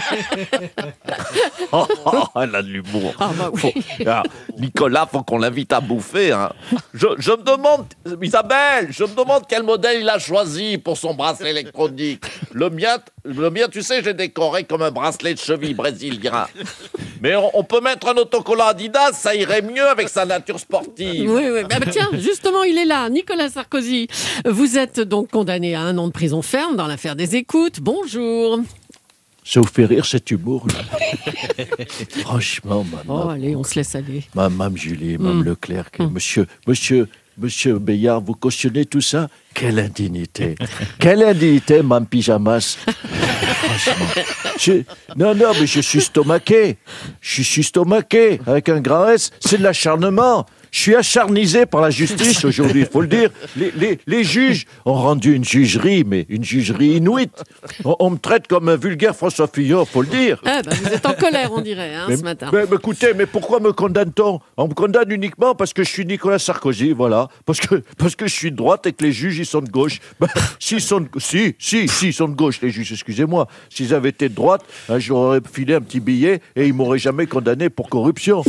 Hein. oh, oh, elle a de l'humour. Ah bah oui. Faut- ah, Nicolas, faut qu'on l'invite à bouffer. Hein. Je, je me demande, Isabelle, je me demande quel modèle il a choisi pour son bracelet électronique. Le mien, le mien, tu sais, j'ai décoré comme un bracelet de cheville brésilien. Mais on, on peut mettre un autocollant Adidas, ça irait mieux avec sa nature sportive. Oui, oui. Ah bah tiens, justement, il est là. Nicolas Sarkozy, vous êtes donc condamné à un an de prison ferme dans l'affaire des écoutes. Bonjour. Ça vous fait rire cet humour-là? Franchement, madame. Oh, allez, on se laisse aller. Madame Julie, Madame Mm. Leclerc, que monsieur, monsieur, monsieur Bayard, vous cautionnez tout ça? Quelle indignité! Quelle indignité, Mme Pyjamas! Franchement. Je- non, non, mais je suis stomaqué. Je suis stomaqué, avec un grand S. C'est de l'acharnement. Je suis acharnisé par la justice aujourd'hui, il faut le dire. Les, les, les juges ont rendu une jugerie, mais une jugerie inuite. On, on me traite comme un vulgaire François Fillon, il faut le dire. Ah bah, vous êtes en colère, on dirait, hein, Mais, ce matin. mais- mais écoutez, mais pourquoi me condamne-t-on? On me condamne uniquement parce que je suis Nicolas Sarkozy, voilà. Parce que, parce que je suis de droite et que les juges, ils sont de gauche. Ben, s'ils sont de, si, si, si, ils sont de gauche, les juges, excusez-moi. S'ils avaient été de droite, hein, je leur aurais filé un petit billet et ils m'auraient jamais condamné pour corruption.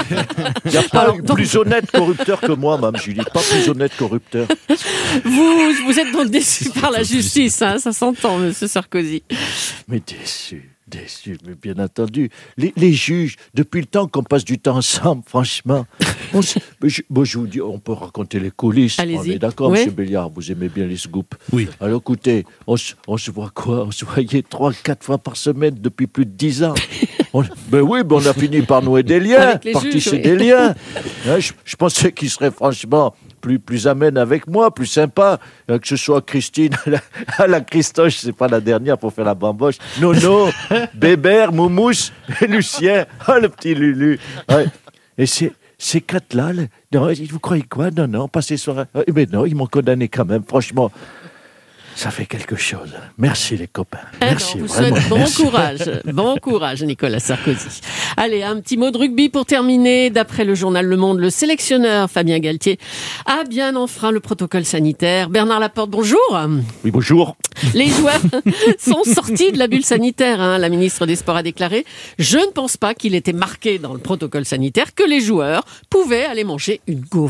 Il n'y a pas Alors, eu donc- plus honnête corrupteur que moi, Mme Julie. Pas plus honnête corrupteur. Vous, vous êtes donc déçu par la justice, hein, ça s'entend, monsieur Sarkozy. Mais déçu, déçu, mais bien entendu. Les, les juges, depuis le temps qu'on passe du temps ensemble, franchement, on se- mais je, moi, je vous dis, on peut raconter les coulisses. Allez-y. On est d'accord, Oui. monsieur Béliard, vous aimez bien les scoops. Oui. Alors écoutez, on se, on se voit quoi? On se voyait trois, quatre fois par semaine depuis plus de dix ans. On- ben oui, ben on a fini par nouer des liens, Avec les par juges, tisser oui. des liens. Hein, je, je pensais qu'il serait franchement plus, plus amène avec moi, plus sympa, hein, que ce soit Christine, la, la Christoche, c'est pas la dernière pour faire la bamboche. Nono, Bébert, Moumousse, et Lucien, ah, le petit Lulu. Ouais. Et c'est... Ces quatre-là, là, non, vous croyez quoi? Non, non, passez soir. Euh, Mais non, ils m'ont condamné quand même. Franchement, ça fait quelque chose. Merci les copains. Eh Merci, ben, on vous vraiment. souhaite bon Merci. courage. Bon courage, Nicolas Sarkozy. Allez, un petit mot de rugby pour terminer. D'après le journal Le Monde, le sélectionneur Fabien Galtier a bien enfreint le protocole sanitaire. Bernard Laporte, bonjour. Oui, bonjour. Les joueurs sont sortis de la bulle sanitaire. Hein. La ministre des Sports a déclaré « Je ne pense pas qu'il était marqué dans le protocole sanitaire que les joueurs pouvaient aller manger une gaufre. »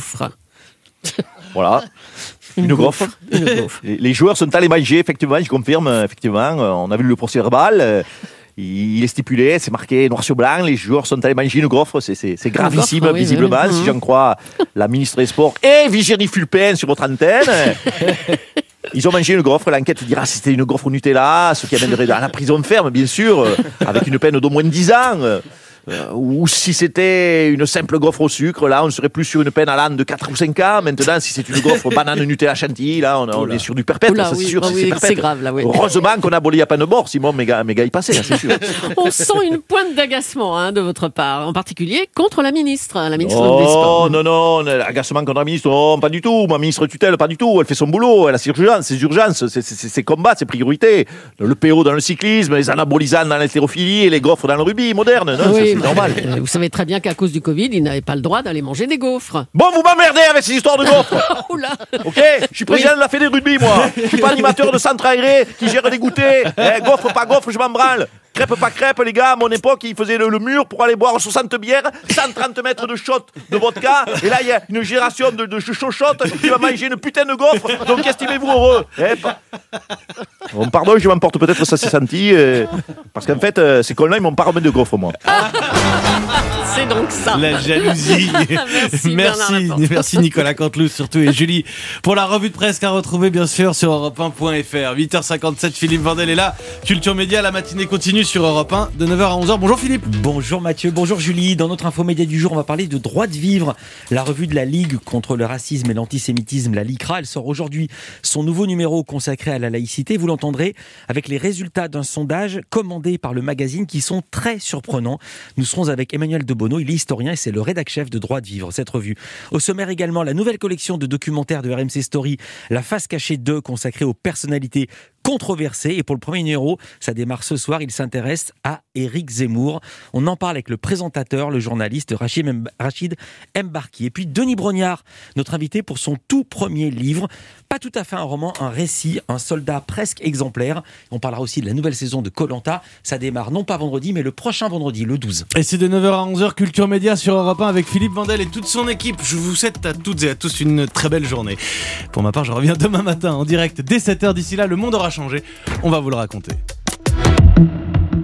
Voilà. Une, gaufre. Une gaufre. Les, les joueurs sont allés manger, effectivement, je confirme, euh, effectivement. euh, On a vu le procès verbal. euh, Il est stipulé, c'est marqué noir sur blanc, les joueurs sont allés manger une gaufre, c'est, c'est, c'est gravissime, gaufre, oui, visiblement, oui, oui. si j'en crois la ministre des Sports et Virginie Fulpin sur votre antenne. Ils ont mangé une gaufre, l'enquête dira si c'était une gaufre au Nutella, ce qui amènerait à la prison ferme, bien sûr, euh, avec une peine d'au moins dix ans. euh. Euh, ou si c'était une simple gaufre au sucre, là, on serait plus sur une peine à l'âne de quatre ou cinq ans. Maintenant, si c'est une gaufre banane Nutella chantilly, là, on, on est sur du perpète. Oula, ça, c'est oui, sûr. oh, c'est, oui, c'est, c'est grave, là, oui. Heureusement qu'on a aboli à peine de bord, sinon mes gars, mes gars y passaient, hein, c'est sûr. On sent une pointe d'agacement hein, de votre part, en particulier contre la ministre, la ministre oh, des Sports. non, non, l'agacement contre la ministre, non, pas du tout. Ma ministre tutelle, pas du tout. Elle fait son boulot, elle a ses urgences, ses urgences, ses, ses, ses combats, ses priorités. Le P O dans le cyclisme, les anabolisants dans l'haltérophilie et les gaufres dans le rugby moderne. Non, oui, ça, c'est normal. Euh, vous savez très bien qu'à cause du Covid, il n'avait pas le droit d'aller manger des gaufres. Bon, vous m'emmerdez avec ces histoires de gaufres. Oula. Ok, je suis président oui. de la Fédé de rugby, moi. Je suis pas animateur de centre aéré qui gère des goûters. Eh, gaufre pas gaufre, je m'en branle. Crêpe pas crêpe, les gars, à mon époque, ils faisaient le, le mur pour aller boire soixante bières, cent trente mètres de shot de vodka, et là, il y a une génération de, de chochottes qui va manger une putain de gaufre, donc estimez-vous heureux. Eh, pas... bon, pardon, je m'emporte peut-être, ça s'est senti, euh, parce qu'en fait, euh, ces cons-là, ils m'ont pas remis de gaufre, moi. C'est donc ça. La jalousie. merci, merci, merci Nicolas Canteloup surtout et Julie pour la revue de presse à retrouver bien sûr sur europe un point f r. huit heures cinquante-sept, Philippe Vandel est là. Culture Média, la matinée continue sur Europe un de neuf heures à onze heures. Bonjour Philippe. Bonjour Mathieu, bonjour Julie. Dans notre info média du jour, on va parler de droit de vivre. La revue de la Ligue contre le racisme et l'antisémitisme, la LICRA, elle sort aujourd'hui son nouveau numéro consacré à la laïcité. Vous l'entendrez avec les résultats d'un sondage commandé par le magazine qui sont très surprenants. Nous serons avec Emmanuel Debono. Il est historien et c'est le rédac-chef de Droit de Vivre, cette revue. Au sommaire également, la nouvelle collection de documentaires de R M C Story, La Face Cachée deux, consacrée aux personnalités controversées. Et pour le premier numéro, ça démarre ce soir, il s'intéresse à Éric Zemmour. On en parle avec le présentateur, le journaliste Rachid Mbarki. Et puis Denis Brognard, notre invité pour son tout premier livre. Pas tout à fait un roman, un récit, un soldat presque exemplaire. On parlera aussi de la nouvelle saison de Koh-Lanta. Ça démarre non pas vendredi, mais le prochain vendredi, le douze. Et c'est de neuf heures à onze heures, Culture Média sur Europe un avec Philippe Vandel et toute son équipe. Je vous souhaite à toutes et à tous une très belle journée. Pour ma part, je reviens demain matin en direct dès sept heures. D'ici là, le monde aura changé. On va vous le raconter.